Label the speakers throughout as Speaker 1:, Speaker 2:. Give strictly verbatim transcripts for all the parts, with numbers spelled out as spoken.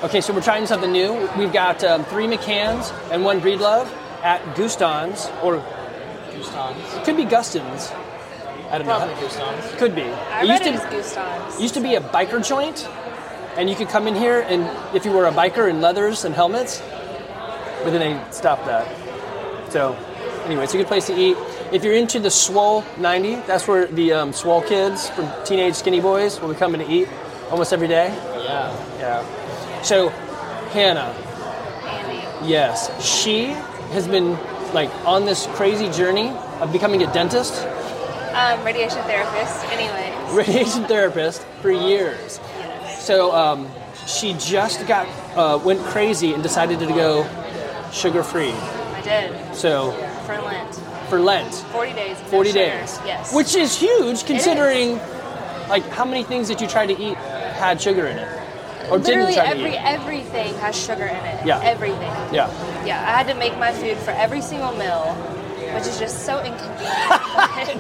Speaker 1: Okay, so we're trying something new. We've got um, three McCanns and one Breedlove at Guston's, or
Speaker 2: Guston's.
Speaker 1: It could be Guston's. I don't
Speaker 2: Probably
Speaker 1: know.
Speaker 2: Guston's.
Speaker 1: Could be.
Speaker 3: I
Speaker 1: it
Speaker 3: read
Speaker 1: used
Speaker 3: it
Speaker 1: to,
Speaker 3: as Guston's.
Speaker 1: used to be a biker joint, and you could come in here, and if you were a biker in leathers and helmets, but then they stopped that. So, anyway, it's a good place to eat. If you're into the Swole ninety, that's where the um, Swole kids from Teenage Skinny Boys will be coming to eat almost every day.
Speaker 2: Yeah.
Speaker 1: Yeah. So, Hannah.
Speaker 3: Andy.
Speaker 1: Yes. She has been, like, on this crazy journey of becoming a dentist.
Speaker 3: Um, radiation therapist, anyways.
Speaker 1: Radiation therapist for years.
Speaker 3: Yes.
Speaker 1: So, um, she just got, uh, went crazy and decided to go sugar-free.
Speaker 3: I did.
Speaker 1: So,
Speaker 3: For Lent.
Speaker 1: for Lent.
Speaker 3: forty days. of no
Speaker 1: forty
Speaker 3: sugar.
Speaker 1: days.
Speaker 3: Yes.
Speaker 1: Which is huge considering,
Speaker 3: is.
Speaker 1: like, how many things that you tried to eat had sugar in it? Or
Speaker 3: Literally
Speaker 1: didn't try
Speaker 3: every
Speaker 1: to eat?
Speaker 3: everything has sugar in it.
Speaker 1: Yeah.
Speaker 3: Everything.
Speaker 1: Yeah.
Speaker 3: Yeah, I had to make my food for every single meal, which is just so inconvenient.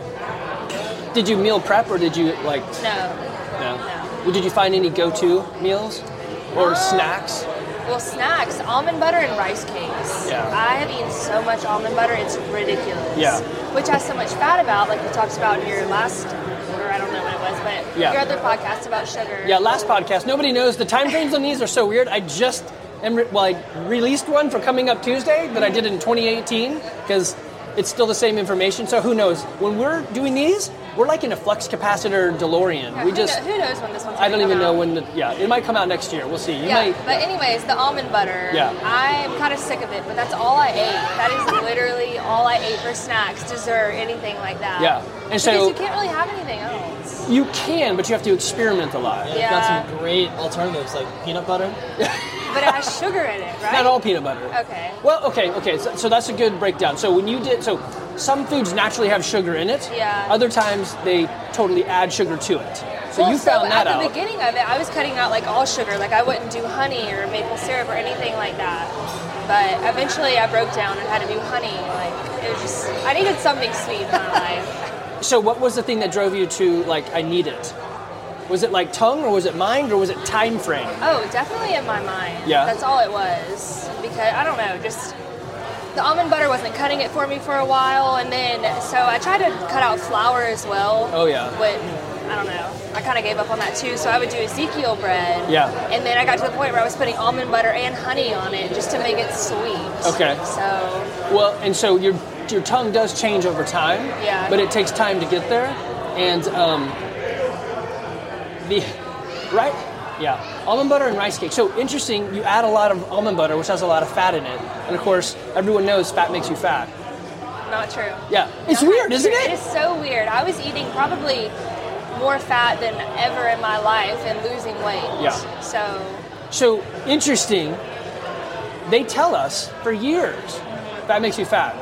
Speaker 1: Did you meal prep or did you, like...
Speaker 3: no.
Speaker 1: No.
Speaker 3: No.
Speaker 1: Well, did you find any go-to meals? Or
Speaker 3: Um,
Speaker 1: snacks?
Speaker 3: Well, snacks, almond butter and rice cakes.
Speaker 1: Yeah.
Speaker 3: I have eaten so much almond butter, it's ridiculous.
Speaker 1: Yeah.
Speaker 3: Which has so much fat about, like we talked about in your last, or I don't know when it was, but
Speaker 1: Yeah.
Speaker 3: your other podcast about sugar.
Speaker 1: Yeah, last podcast. Nobody knows. The time frames on these are so weird. I just am re- well, I released one for coming up Tuesday that I did in twenty eighteen because it's still the same information. So who knows? When we're doing these, we're like in a flux capacitor DeLorean.
Speaker 3: Yeah,
Speaker 1: we
Speaker 3: who,
Speaker 1: just
Speaker 3: kno- who knows when this one's
Speaker 1: I don't
Speaker 3: gonna
Speaker 1: even
Speaker 3: come
Speaker 1: know
Speaker 3: out.
Speaker 1: when the yeah, it might come out next year. We'll see. You
Speaker 3: Yeah,
Speaker 1: might
Speaker 3: but anyways, the almond butter,
Speaker 1: Yeah.
Speaker 3: I'm kind of sick of it, but that's all I ate. That is literally all I ate for snacks, dessert, anything like that.
Speaker 1: Yeah. And so-
Speaker 3: because you can't really have anything else.
Speaker 1: you can, but you have to experiment a lot.
Speaker 2: They've
Speaker 3: Yeah.
Speaker 2: got some great alternatives like peanut butter.
Speaker 3: But it has sugar in it, right?
Speaker 1: Not all peanut butter.
Speaker 3: Okay.
Speaker 1: Well, okay, okay. So, so that's a good breakdown. So when you did, so some foods naturally have sugar in it.
Speaker 3: Yeah.
Speaker 1: Other times they totally add sugar to it. So
Speaker 3: well,
Speaker 1: you
Speaker 3: so
Speaker 1: found that
Speaker 3: at the
Speaker 1: out.
Speaker 3: beginning of it, I was cutting out like all sugar. Like I wouldn't do honey or maple syrup or anything like that. But eventually, I broke down and had to do honey. Like it was just, I needed something sweet in my life.
Speaker 1: So what was the thing that drove you to like I need it? Was it like tongue or was it mind or was it time frame?
Speaker 3: Oh, definitely in my mind.
Speaker 1: Yeah.
Speaker 3: That's all it was. Because I don't know, just the almond butter wasn't cutting it for me for a while, and then so I tried to cut out flour as well.
Speaker 1: Oh, yeah.
Speaker 3: But I don't know. I kind of gave up on that too. So I would do Ezekiel bread.
Speaker 1: Yeah.
Speaker 3: And then I got to the point where I was putting almond butter and honey on it just to make it sweet.
Speaker 1: Okay.
Speaker 3: So
Speaker 1: Well, and so your your tongue does change over time.
Speaker 3: Yeah.
Speaker 1: But it takes time to get there, and um, the right. Yeah, almond butter and rice cake. So interesting, you add a lot of almond butter, which has a lot of fat in it. And of course, everyone knows fat makes you fat.
Speaker 3: not true.
Speaker 1: Yeah, it's
Speaker 3: Not
Speaker 1: weird,
Speaker 3: true.
Speaker 1: isn't
Speaker 3: It
Speaker 1: it?
Speaker 3: is so weird. I was eating probably more fat than ever in my life and losing weight.
Speaker 1: Yeah.
Speaker 3: So
Speaker 1: So interesting, they tell us for years, fat makes you fat.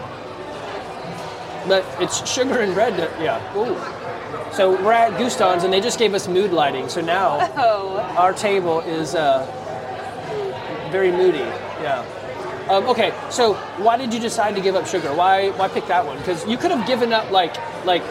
Speaker 1: But it's sugar and bread, that, yeah. Ooh. So we're at Guston's and they just gave us mood lighting. So now
Speaker 3: oh,
Speaker 1: our table is uh, very moody. Yeah. Um, okay. So why did you decide to give up sugar? Why why pick that one? Because you could have given up like like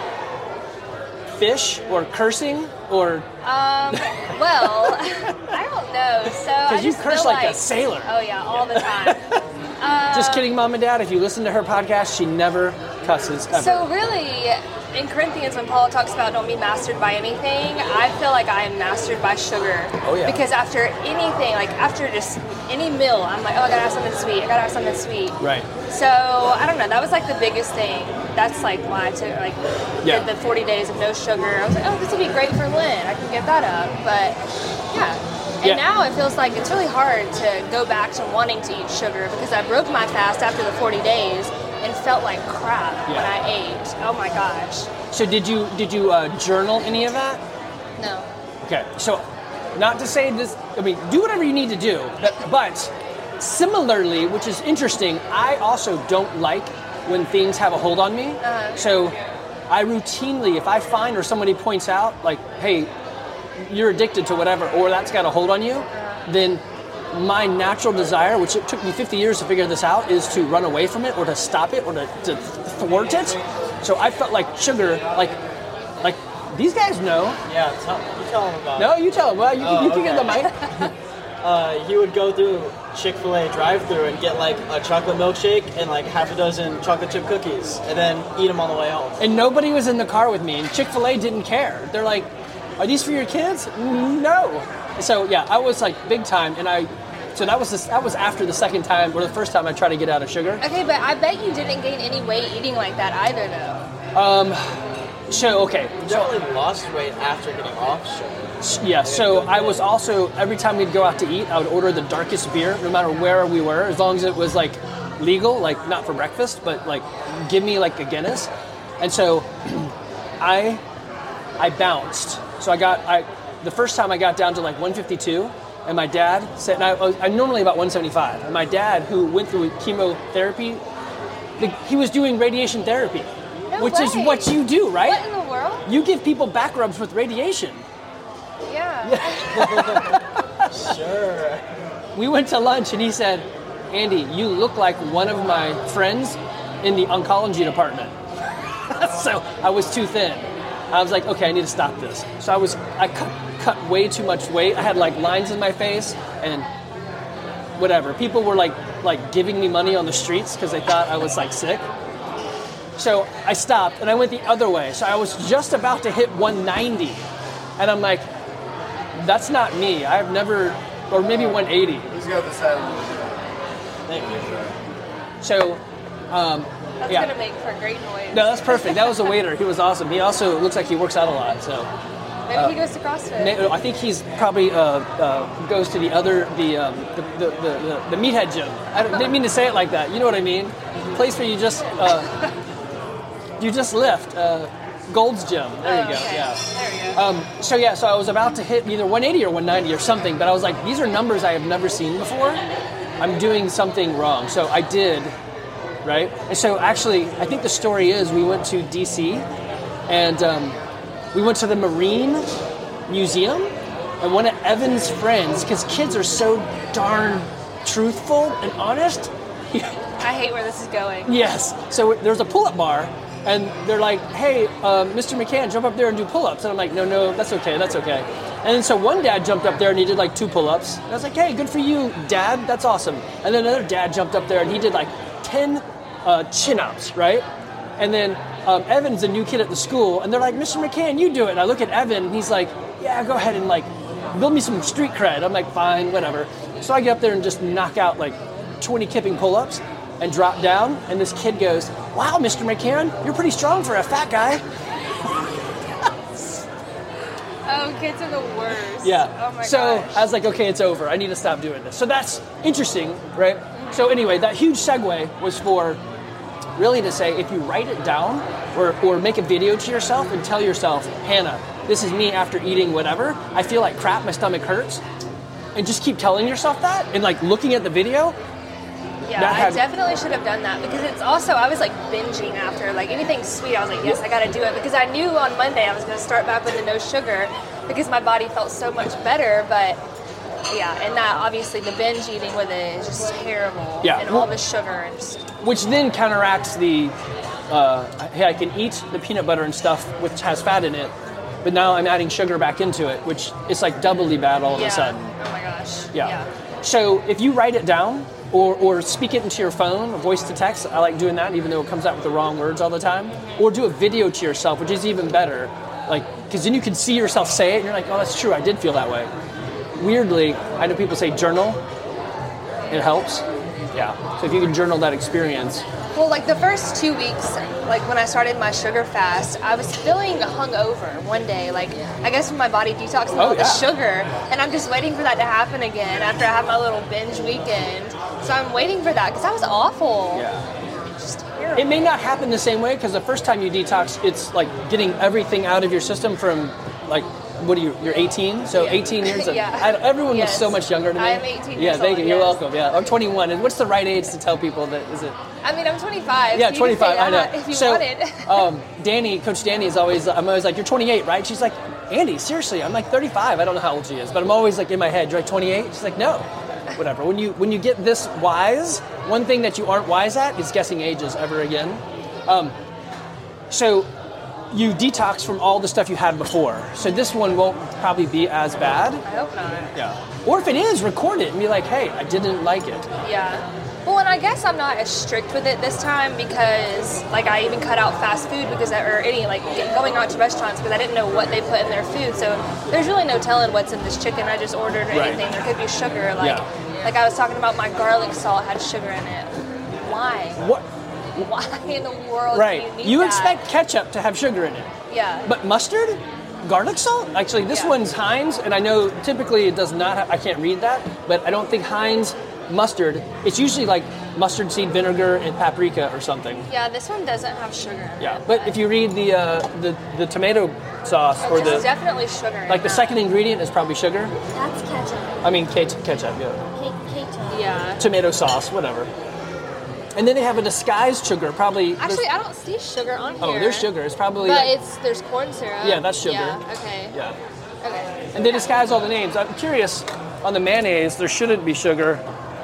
Speaker 1: fish or cursing or
Speaker 3: um, well, I don't know. So I
Speaker 1: because you
Speaker 3: just
Speaker 1: curse
Speaker 3: feel
Speaker 1: like,
Speaker 3: like
Speaker 1: a sailor.
Speaker 3: Oh yeah, all the time. Uh,
Speaker 1: Just kidding, Mom and Dad. If you listen to her podcast, she never cusses ever.
Speaker 3: So really, in Corinthians, when Paul talks about don't be mastered by anything, I feel like I am mastered by sugar.
Speaker 1: Oh, yeah.
Speaker 3: Because after anything, like after just any meal, I'm like, oh, I gotta have something sweet. I gotta have something sweet.
Speaker 1: Right.
Speaker 3: So I don't know. That was like the biggest thing. That's like why I took like
Speaker 1: Yeah.
Speaker 3: did the forty days of no sugar. I was like, oh, this would be great for Lent. I can get that up. But yeah. And
Speaker 1: Yeah.
Speaker 3: now it feels like it's really hard to go back to wanting to eat sugar because I broke my fast after the forty days and felt like crap when
Speaker 1: Yeah.
Speaker 3: I ate. Oh my gosh.
Speaker 1: So did you did you uh, journal any of that?
Speaker 3: No.
Speaker 1: Okay. So not to say this. I mean, do whatever you need to do. But, but similarly, which is interesting, I also don't like when things have a hold on me.
Speaker 3: Uh-huh.
Speaker 1: So I routinely, if I find or somebody points out, like, hey, you're addicted to whatever, or that's got a hold on you, then my natural desire, which it took me fifty years to figure this out, is to run away from it or to stop it or to, to thwart it. So I felt like sugar, like, like these guys know.
Speaker 2: Yeah, tell, you tell them about
Speaker 1: No,
Speaker 2: it.
Speaker 1: you tell them. Well, you,
Speaker 2: Oh,
Speaker 1: you can get the
Speaker 2: okay.
Speaker 1: mic.
Speaker 2: uh, he would go through Chick-fil-A drive-thru and get like a chocolate milkshake and like half a dozen chocolate chip cookies, and then eat them on the way home.
Speaker 1: And nobody was in the car with me, and Chick-fil-A didn't care. They're like, "Are these for your kids?" No. So yeah, I was like big time, and I. So that was this, that was after the second time, or the first time I tried to get out of sugar.
Speaker 3: Okay, but I bet you didn't gain any weight eating like that either, though.
Speaker 1: So okay,
Speaker 2: You definitely lost weight after getting off sugar.
Speaker 1: yeah. So I was also every time we'd go out to eat, I would order the darkest beer, no matter where we were, as long as it was like legal, like not for breakfast, but like give me like a Guinness. And so I I bounced. So I got I the first time I got down to like one fifty-two. And my dad said, and I, I'm normally about one seventy-five. And my dad, who went through chemotherapy, the, he was doing radiation therapy,
Speaker 3: No
Speaker 1: which is
Speaker 3: way.
Speaker 1: what you do, right?
Speaker 3: What in the world?
Speaker 1: You give people back rubs with radiation.
Speaker 3: Yeah.
Speaker 2: Sure.
Speaker 1: We went to lunch, and he said, "Andy, you look like one of my friends in the oncology department." So I was too thin. I was like, okay, I need to stop this. So I was, I cut, cut way too much weight. I had like lines in my face and whatever. People were like, like giving me money on the streets because they thought I was like sick. So I stopped and I went the other way. So I was just about to hit one ninety, and I'm like, that's not me. I've never, or maybe one eighty.
Speaker 4: Who's got the saddle?
Speaker 2: Thank you.
Speaker 1: So, um,
Speaker 3: That's
Speaker 1: yeah.
Speaker 3: gonna make for great noise.
Speaker 1: No, that's perfect. That was a waiter. He was awesome. He also looks like he works out a lot. So
Speaker 3: Maybe he goes to CrossFit.
Speaker 1: Na- I think he's probably uh, uh, goes to the other the um, the, the, the, the the meathead gym. I don't- didn't mean to say it like that. You know what I mean? Place where you just uh, you just lift. Uh, Gold's Gym. There you
Speaker 3: Oh,
Speaker 1: go.
Speaker 3: okay.
Speaker 1: Yeah.
Speaker 3: There you go.
Speaker 1: Um, so yeah, so I was about to hit either one eighty or one ninety or something, but I was like, these are numbers I have never seen before. I'm doing something wrong. So I did, right? And so actually, I think the story is we went to D C and um, we went to the Marine Museum, and one of Evan's friends, because kids are so darn truthful and honest.
Speaker 3: I hate where this is going.
Speaker 1: Yes. So there's a pull-up bar, and they're like, "Hey, um, Mister McCann, jump up there and do pull-ups." And I'm like, "No, no, that's okay, that's okay." And then so one dad jumped up there and he did like two pull-ups. And I was like, "Hey, good for you, Dad. That's awesome." And then another dad jumped up there and he did like ten uh, chin-ups, right? And then um, Evan's a new kid at the school, and they're like, "Mister McCann, you do it." And I look at Evan, and he's like, "Yeah, go ahead and like build me some street cred." I'm like, "Fine, whatever." So I get up there and just knock out like twenty kipping pull-ups and drop down, and this kid goes, "Wow, Mister McCann, you're pretty strong for a fat guy."
Speaker 3: Oh, kids are the worst.
Speaker 1: Yeah.
Speaker 3: Oh my
Speaker 1: so
Speaker 3: gosh.
Speaker 1: I was like, okay, it's over. I need to stop doing this. So that's interesting, right? So anyway, that huge segue was for really to say, if you write it down or, or make a video to yourself and tell yourself, "Hannah, this is me after eating whatever. I feel like crap. My stomach hurts." And just keep telling yourself that and like looking at the video.
Speaker 3: Yeah,
Speaker 1: That
Speaker 3: I
Speaker 1: had-
Speaker 3: definitely should have done that because it's also, I was like binging after, like anything sweet, I was like, yes, I gotta do it because I knew on Monday I was gonna start back with the no sugar because my body felt so much better, but yeah, and that obviously the binge eating with it is just terrible.
Speaker 1: Yeah.
Speaker 3: And all the sugar and just,
Speaker 1: Which then counteracts the, uh, hey, I can eat the peanut butter and stuff which has fat in it, but now I'm adding sugar back into it, which is like doubly bad all of
Speaker 3: yeah.
Speaker 1: a sudden.
Speaker 3: Oh my gosh.
Speaker 1: Yeah. So if you write it down or, or speak it into your phone, voice to text, I like doing that even though it comes out with the wrong words all the time. Or do a video to yourself, which is even better. Like, because then you can see yourself say it and you're like, oh, that's true, I did feel that way. Weirdly, I know people say journal. It helps. Yeah. So if you can journal that experience.
Speaker 3: Well, like the first two weeks, like when I started my sugar fast, I was feeling hungover one day. Like, I guess when my body detoxed all
Speaker 1: Oh,
Speaker 3: the
Speaker 1: yeah.
Speaker 3: sugar, and I'm just waiting for that to happen again after I have my little binge weekend. So I'm waiting for that because that was awful.
Speaker 1: Yeah.
Speaker 3: Just terrible.
Speaker 1: It may not happen the same way because the first time you detox, it's like getting everything out of your system from like, what are you, you're eighteen? So
Speaker 3: Yeah.
Speaker 1: eighteen years of,
Speaker 3: Yeah.
Speaker 1: I, everyone
Speaker 3: Yes.
Speaker 1: was so much younger than me.
Speaker 3: I am eighteen
Speaker 1: Yeah,
Speaker 3: years
Speaker 1: thank
Speaker 3: old,
Speaker 1: you. You're
Speaker 3: yes.
Speaker 1: welcome. Yeah, I'm twenty-one. And what's the right age to tell people that, is it?
Speaker 3: I mean, I'm twenty-five.
Speaker 1: Yeah,
Speaker 3: so you
Speaker 1: twenty-five.
Speaker 3: can
Speaker 1: I
Speaker 3: say
Speaker 1: know.
Speaker 3: that if you
Speaker 1: so,
Speaker 3: wanted.
Speaker 1: um, Danny, Coach Danny is always. I'm always like, "You're twenty-eight, right?" She's like, "Andy, seriously, I'm like thirty-five. I don't know how old she is, but I'm always like in my head, you're like twenty-eight." She's like, "No, whatever." When you when you get this wise, one thing that you aren't wise at is guessing ages ever again. Um, so you detox from all the stuff you had before. So this one won't probably be as bad.
Speaker 3: I hope not.
Speaker 1: Yeah. Or if it is, record it and be like, hey, I didn't like it.
Speaker 3: Yeah. Well, and I guess I'm not as strict with it this time because, like, I even cut out fast food because, I, or any, like, going out to restaurants because I didn't know what they put in their food. So there's really no telling what's in this chicken I just ordered or
Speaker 1: Right.
Speaker 3: anything. There could be sugar. Like,
Speaker 1: Yeah.
Speaker 3: like I was talking about my garlic salt had sugar in it. Why?
Speaker 1: What?
Speaker 3: Why in the world
Speaker 1: Right.
Speaker 3: do you need
Speaker 1: You
Speaker 3: that?
Speaker 1: expect ketchup to have sugar in it.
Speaker 3: Yeah.
Speaker 1: But mustard? Garlic salt? Actually, this
Speaker 3: Yeah.
Speaker 1: one's Heinz, and I know typically it does not have, I can't read that, but I don't think Heinz mustard, it's usually like mustard seed vinegar and paprika or something.
Speaker 3: Yeah, this one doesn't have sugar in
Speaker 1: Yeah,
Speaker 3: it.
Speaker 1: but if you read the uh, the, the tomato sauce
Speaker 3: Oh,
Speaker 1: or
Speaker 3: there's
Speaker 1: the,
Speaker 3: definitely sugar in
Speaker 1: like the
Speaker 3: that.
Speaker 1: second ingredient is probably sugar.
Speaker 4: That's ketchup.
Speaker 1: I mean, ketchup, ketchup, yeah.
Speaker 4: Ke- ketchup.
Speaker 3: Yeah.
Speaker 1: Tomato sauce, whatever. And then they have a disguised sugar, probably. there's-
Speaker 3: Actually, I don't see sugar on here.
Speaker 1: oh, there's sugar. It's probably.
Speaker 3: But
Speaker 1: like-
Speaker 3: it's there's corn syrup.
Speaker 1: Yeah, that's sugar.
Speaker 3: Yeah. Okay.
Speaker 1: yeah.
Speaker 3: Okay.
Speaker 1: And they disguise all the names. I'm curious, on the mayonnaise, there shouldn't be sugar.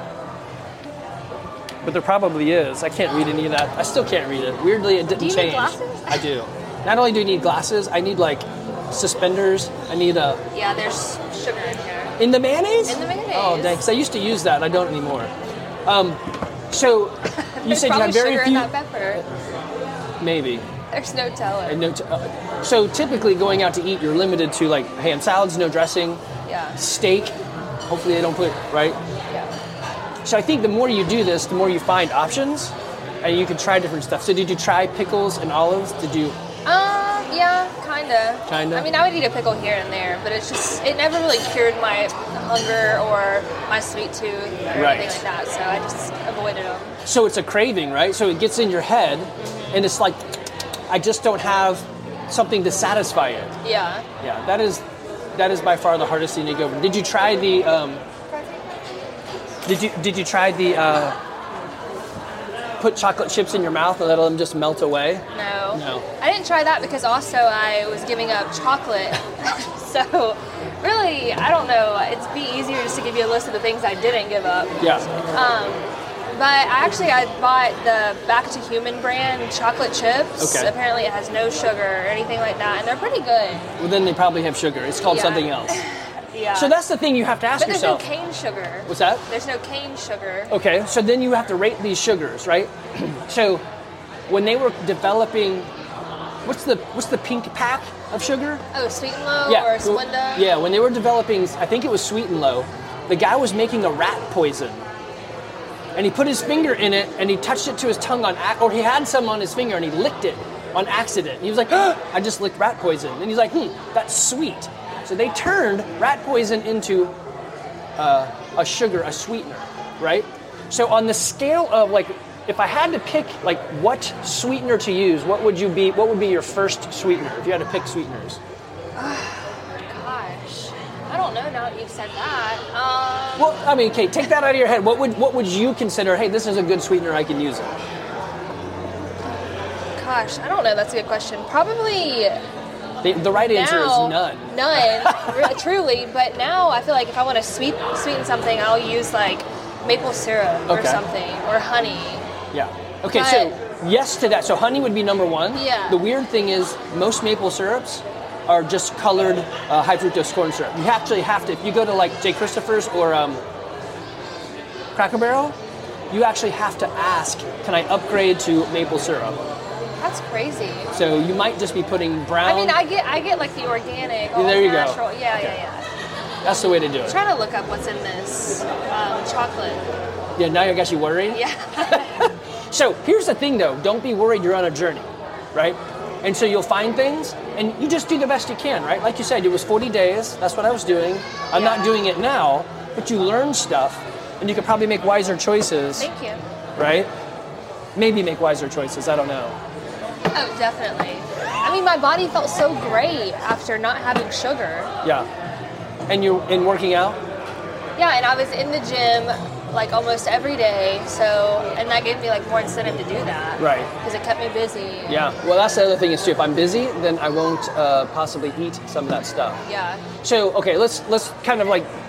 Speaker 1: But there probably is. I can't read any of that. I still can't read it. Weirdly, it didn't
Speaker 3: Do you
Speaker 1: change.
Speaker 3: need glasses?
Speaker 1: I do. Not only do you need glasses, I need like suspenders. I need a.
Speaker 3: Yeah, there's sugar in here.
Speaker 1: In the mayonnaise?
Speaker 3: In the mayonnaise.
Speaker 1: Oh, dang. Because I used to use that. I don't anymore. Um, so, you
Speaker 3: There's
Speaker 1: said you
Speaker 3: probably
Speaker 1: had very
Speaker 3: sugar
Speaker 1: few.
Speaker 3: in that pepper.
Speaker 1: Maybe.
Speaker 3: There's no telling.
Speaker 1: And no t- uh, so, typically going out to eat, you're limited to like ham salads, no dressing,
Speaker 3: Yeah.
Speaker 1: steak. Hopefully, they don't put, right?
Speaker 3: Yeah.
Speaker 1: So I think the more you do this, the more you find options, and you can try different stuff. So did you try pickles and olives? Did you?
Speaker 3: Um. Yeah. Kinda.
Speaker 1: Kinda?
Speaker 3: I mean, I would eat a pickle here and there, but it's just it never really cured my hunger or my sweet tooth or
Speaker 1: Right.
Speaker 3: anything like that. So I just avoided them.
Speaker 1: So it's a craving, right? So it gets in your head, and it's like, I just don't have something to satisfy it.
Speaker 3: Yeah.
Speaker 1: Yeah, that is, that is by far the hardest thing to go. Did you try the? Um, did you did you try the? Uh, put chocolate chips in your mouth and let them just melt away?
Speaker 3: No.
Speaker 1: No.
Speaker 3: I didn't try that because also I was giving up chocolate. So really, I don't know. It'd be easier just to give you a list of the things I didn't give up.
Speaker 1: Yeah.
Speaker 3: Um, but I actually I bought the Back to Human brand chocolate chips.
Speaker 1: Okay.
Speaker 3: Apparently it has no sugar or anything like that, and they're pretty good.
Speaker 1: Well, then they probably have sugar. It's called
Speaker 3: Yeah.
Speaker 1: something else.
Speaker 3: Yeah.
Speaker 1: So that's the thing you have to ask
Speaker 3: But there's no
Speaker 1: yourself.
Speaker 3: cane sugar.
Speaker 1: What's that?
Speaker 3: There's no cane sugar.
Speaker 1: Okay, so then you have to rate these sugars, right? So when they were developing, what's the what's the pink pack of sugar?
Speaker 3: Oh, Sweet and Low
Speaker 1: Yeah,
Speaker 3: or Splenda?
Speaker 1: yeah. When they were developing, I think it was Sweet and Low. The guy was making a rat poison, and he put his finger in it, and he touched it to his tongue on, ac- or he had some on his finger, and he licked it on accident. And he was like, oh, "I just licked rat poison," and he's like, "Hmm, that's sweet." So they turned rat poison into uh, a sugar, a sweetener, right? So on the scale of like, if I had to pick like what sweetener to use, what would you be? What would be your first sweetener if you had to pick sweeteners?
Speaker 3: Gosh, I don't know now that you've said that. Um,
Speaker 1: Well, I mean, okay, take that out of your head. What would what would you consider? Hey, this is a good sweetener. I can use it.
Speaker 3: gosh, I don't know. That's a good question. Probably
Speaker 1: The, the right answer
Speaker 3: now,
Speaker 1: is none.
Speaker 3: None, re- truly. But now I feel like if I want to sweet sweeten something, I'll use like maple syrup or
Speaker 1: Okay.
Speaker 3: something or honey.
Speaker 1: Yeah. Okay,
Speaker 3: But-
Speaker 1: so yes to that. So honey would be number one.
Speaker 3: Yeah.
Speaker 1: The weird thing is most maple syrups are just colored uh, high fructose corn syrup. You actually have to, if you go to like J. Christopher's or um, Cracker Barrel, you actually have to ask, can I upgrade to maple syrup?
Speaker 3: That's crazy.
Speaker 1: So you might just be putting brown.
Speaker 3: I mean, I get I get like the organic, all
Speaker 1: there you go.
Speaker 3: natural. Yeah,
Speaker 1: Okay.
Speaker 3: yeah, yeah.
Speaker 1: That's the way to do
Speaker 3: I'm
Speaker 1: it.
Speaker 3: trying to look up what's in this um, chocolate.
Speaker 1: Yeah, now I got you worried.
Speaker 3: Yeah.
Speaker 1: So here's the thing though, don't be worried, you're on a journey, right? And so you'll find things and you just do the best you can, right? Like you said, it was forty days, that's what I was doing. I'm
Speaker 3: Yeah.
Speaker 1: not doing it now, but you learn stuff and you could probably make wiser choices,
Speaker 3: Thank you.
Speaker 1: right? Maybe make wiser choices, I don't know.
Speaker 3: Oh, definitely. I mean, my body felt so great after not having sugar.
Speaker 1: Yeah. And you in working out?
Speaker 3: Yeah, and I was in the gym like almost every day, so and that gave me like more incentive to do that.
Speaker 1: Right.
Speaker 3: Because it kept me busy.
Speaker 1: Yeah. Well, that's the other thing is too, if I'm busy, then I won't uh, possibly eat some of that stuff.
Speaker 3: Yeah.
Speaker 1: So, okay, let's let's kind of like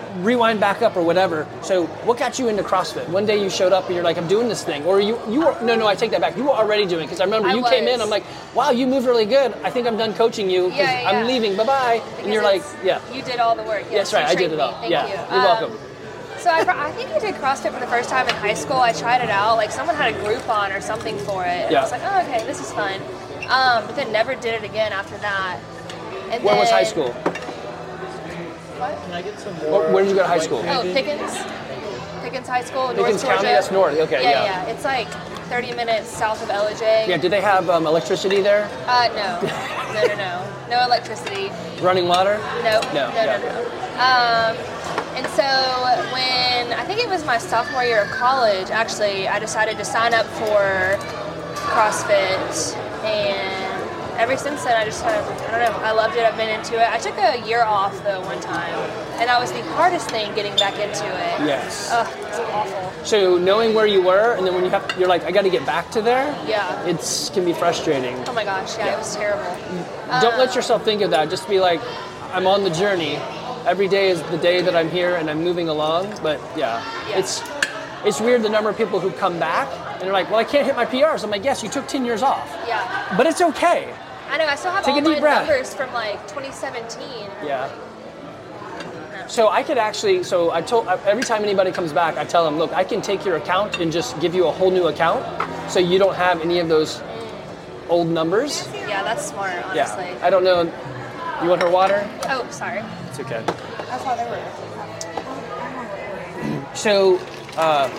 Speaker 1: rewind back up or whatever. So what got you into CrossFit? One day you showed up and you're like, I'm doing this thing. Or you, you were, no, no, I take that back. You were already doing it. Because I remember
Speaker 3: I
Speaker 1: you
Speaker 3: was.
Speaker 1: came in, I'm like, wow, you moved really good. I think I'm done coaching you. 'Cause
Speaker 3: Yeah, yeah,
Speaker 1: I'm
Speaker 3: yeah.
Speaker 1: leaving. Bye-bye.
Speaker 3: Because
Speaker 1: And you're like,
Speaker 3: it's-
Speaker 1: yeah.
Speaker 3: You did all the work. Yes,
Speaker 1: That's right.
Speaker 3: you
Speaker 1: I did
Speaker 3: trained
Speaker 1: it
Speaker 3: me.
Speaker 1: all.
Speaker 3: Thank
Speaker 1: yeah.
Speaker 3: you.
Speaker 1: You're
Speaker 3: Um,
Speaker 1: welcome.
Speaker 3: So I, I think I did CrossFit for the first time in high school. I tried it out. Like someone had a Groupon or something for it. And
Speaker 1: Yeah.
Speaker 3: I was like, oh, okay, this is fun. Um, but then never did it again after that. And
Speaker 1: Where
Speaker 3: then,
Speaker 1: was high school?
Speaker 3: What?
Speaker 2: Can I get some more?
Speaker 1: Where, where did you go to high school?
Speaker 3: Oh, Pickens. Pickens High School,
Speaker 1: Pickens
Speaker 3: North Georgia.
Speaker 1: County? That's north. Okay,
Speaker 3: Yeah,
Speaker 1: yeah.
Speaker 3: yeah. It's like thirty minutes south of L A J.
Speaker 1: Yeah, did they have um, electricity there?
Speaker 3: Uh, no. No, no, no. No electricity.
Speaker 1: Running water?
Speaker 3: No.
Speaker 1: No,
Speaker 3: No, no,
Speaker 1: yeah.
Speaker 3: no. Um, and so when, I think it was my sophomore year of college, actually, I decided to sign up for CrossFit. And ever since then, I just kind of, I don't know, I loved it. I've been into it. I took a year off, though, one time. And that was the hardest thing, getting back into it.
Speaker 1: Yes.
Speaker 3: Ugh, it's awful.
Speaker 1: So knowing where you were, and then when you have, you're like, I got to get back to there.
Speaker 3: Yeah.
Speaker 1: It's can be frustrating.
Speaker 3: Oh my gosh, yeah, it was terrible.
Speaker 1: Don't let
Speaker 3: Um,
Speaker 1: yourself think of that. Just be like, I'm on the journey. Every day is the day that I'm here and I'm moving along. But yeah,
Speaker 3: Yeah.
Speaker 1: it's it's weird the number of people who come back and they're like, well, I can't hit my P Rs. I'm like, yes, you took ten years off,
Speaker 3: Yeah.
Speaker 1: but it's okay.
Speaker 3: I know, I still have
Speaker 1: Take
Speaker 3: all
Speaker 1: a deep
Speaker 3: my
Speaker 1: breath.
Speaker 3: numbers from like twenty seventeen.
Speaker 1: Yeah. So I could actually, so I told, every time anybody comes back, I tell them, look, I can take your account and just give you a whole new account so you don't have any of those old numbers.
Speaker 3: Yeah, that's smart, honestly.
Speaker 1: Yeah. I don't know. You want her water?
Speaker 3: Oh, sorry.
Speaker 1: It's okay.
Speaker 3: I thought they were.
Speaker 1: So, uh,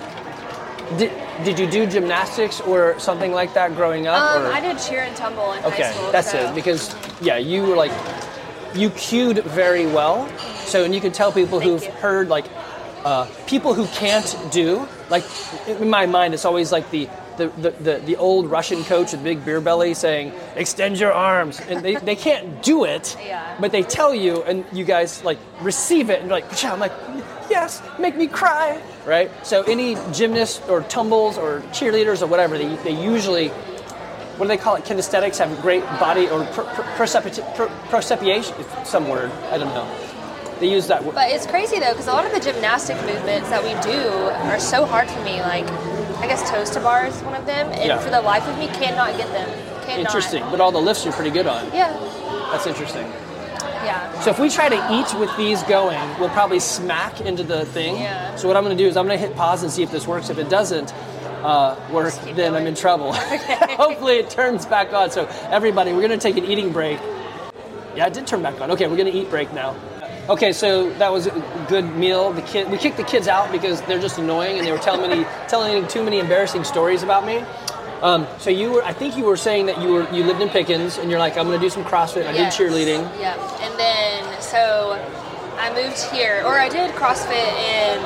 Speaker 1: did, did you do gymnastics or something like that growing up?
Speaker 3: Um,
Speaker 1: or?
Speaker 3: I did cheer and tumble in
Speaker 1: Okay,
Speaker 3: high school.
Speaker 1: that's
Speaker 3: so.
Speaker 1: it. Because, yeah, you were like, you cued very well. So, and you can tell people
Speaker 3: Thank
Speaker 1: who've
Speaker 3: you.
Speaker 1: heard, like, uh, people who can't do, like, in my mind, it's always like the, the, the, the, the old Russian coach with big beer belly saying, extend your arms. And they, they can't do it,
Speaker 3: Yeah.
Speaker 1: but they tell you, and you guys, like, receive it, and you're like, I'm like, yes, make me cry, right? So any gymnasts or tumbles or cheerleaders or whatever, they, they usually, what do they call it? Kinesthetics have great body or per, per, percepi- per, percepiation, some word, I don't know. They use that word.
Speaker 3: But it's crazy though, because a lot of the gymnastic movements that we do are so hard for me. Like, I guess toes to bar is one of them, and
Speaker 1: Yeah.
Speaker 3: for the life of me, cannot get them. Cannot.
Speaker 1: Interesting, but all the lifts you're pretty good on.
Speaker 3: Yeah,
Speaker 1: That's interesting.
Speaker 3: yeah.
Speaker 1: So if we try to eat with these going, we'll probably smack into the thing.
Speaker 3: Yeah.
Speaker 1: So what I'm going to do is I'm going to hit pause and see if this works. If it doesn't uh, work,
Speaker 3: Just keep
Speaker 1: then
Speaker 3: going.
Speaker 1: I'm in trouble. Hopefully it turns back on. So everybody, we're going to take an eating break. Yeah, it did turn back on. Okay, we're going to eat break now. Okay, so that was a good meal. The kid, we kicked the kids out because they're just annoying and they were telling me telling too many embarrassing stories about me. Um, so you were, I think you were saying that you were you lived in Pickens and you're like, I'm going to do some CrossFit. I
Speaker 3: Yes.
Speaker 1: did cheerleading.
Speaker 3: Yeah, and then so I moved here, or I did CrossFit in.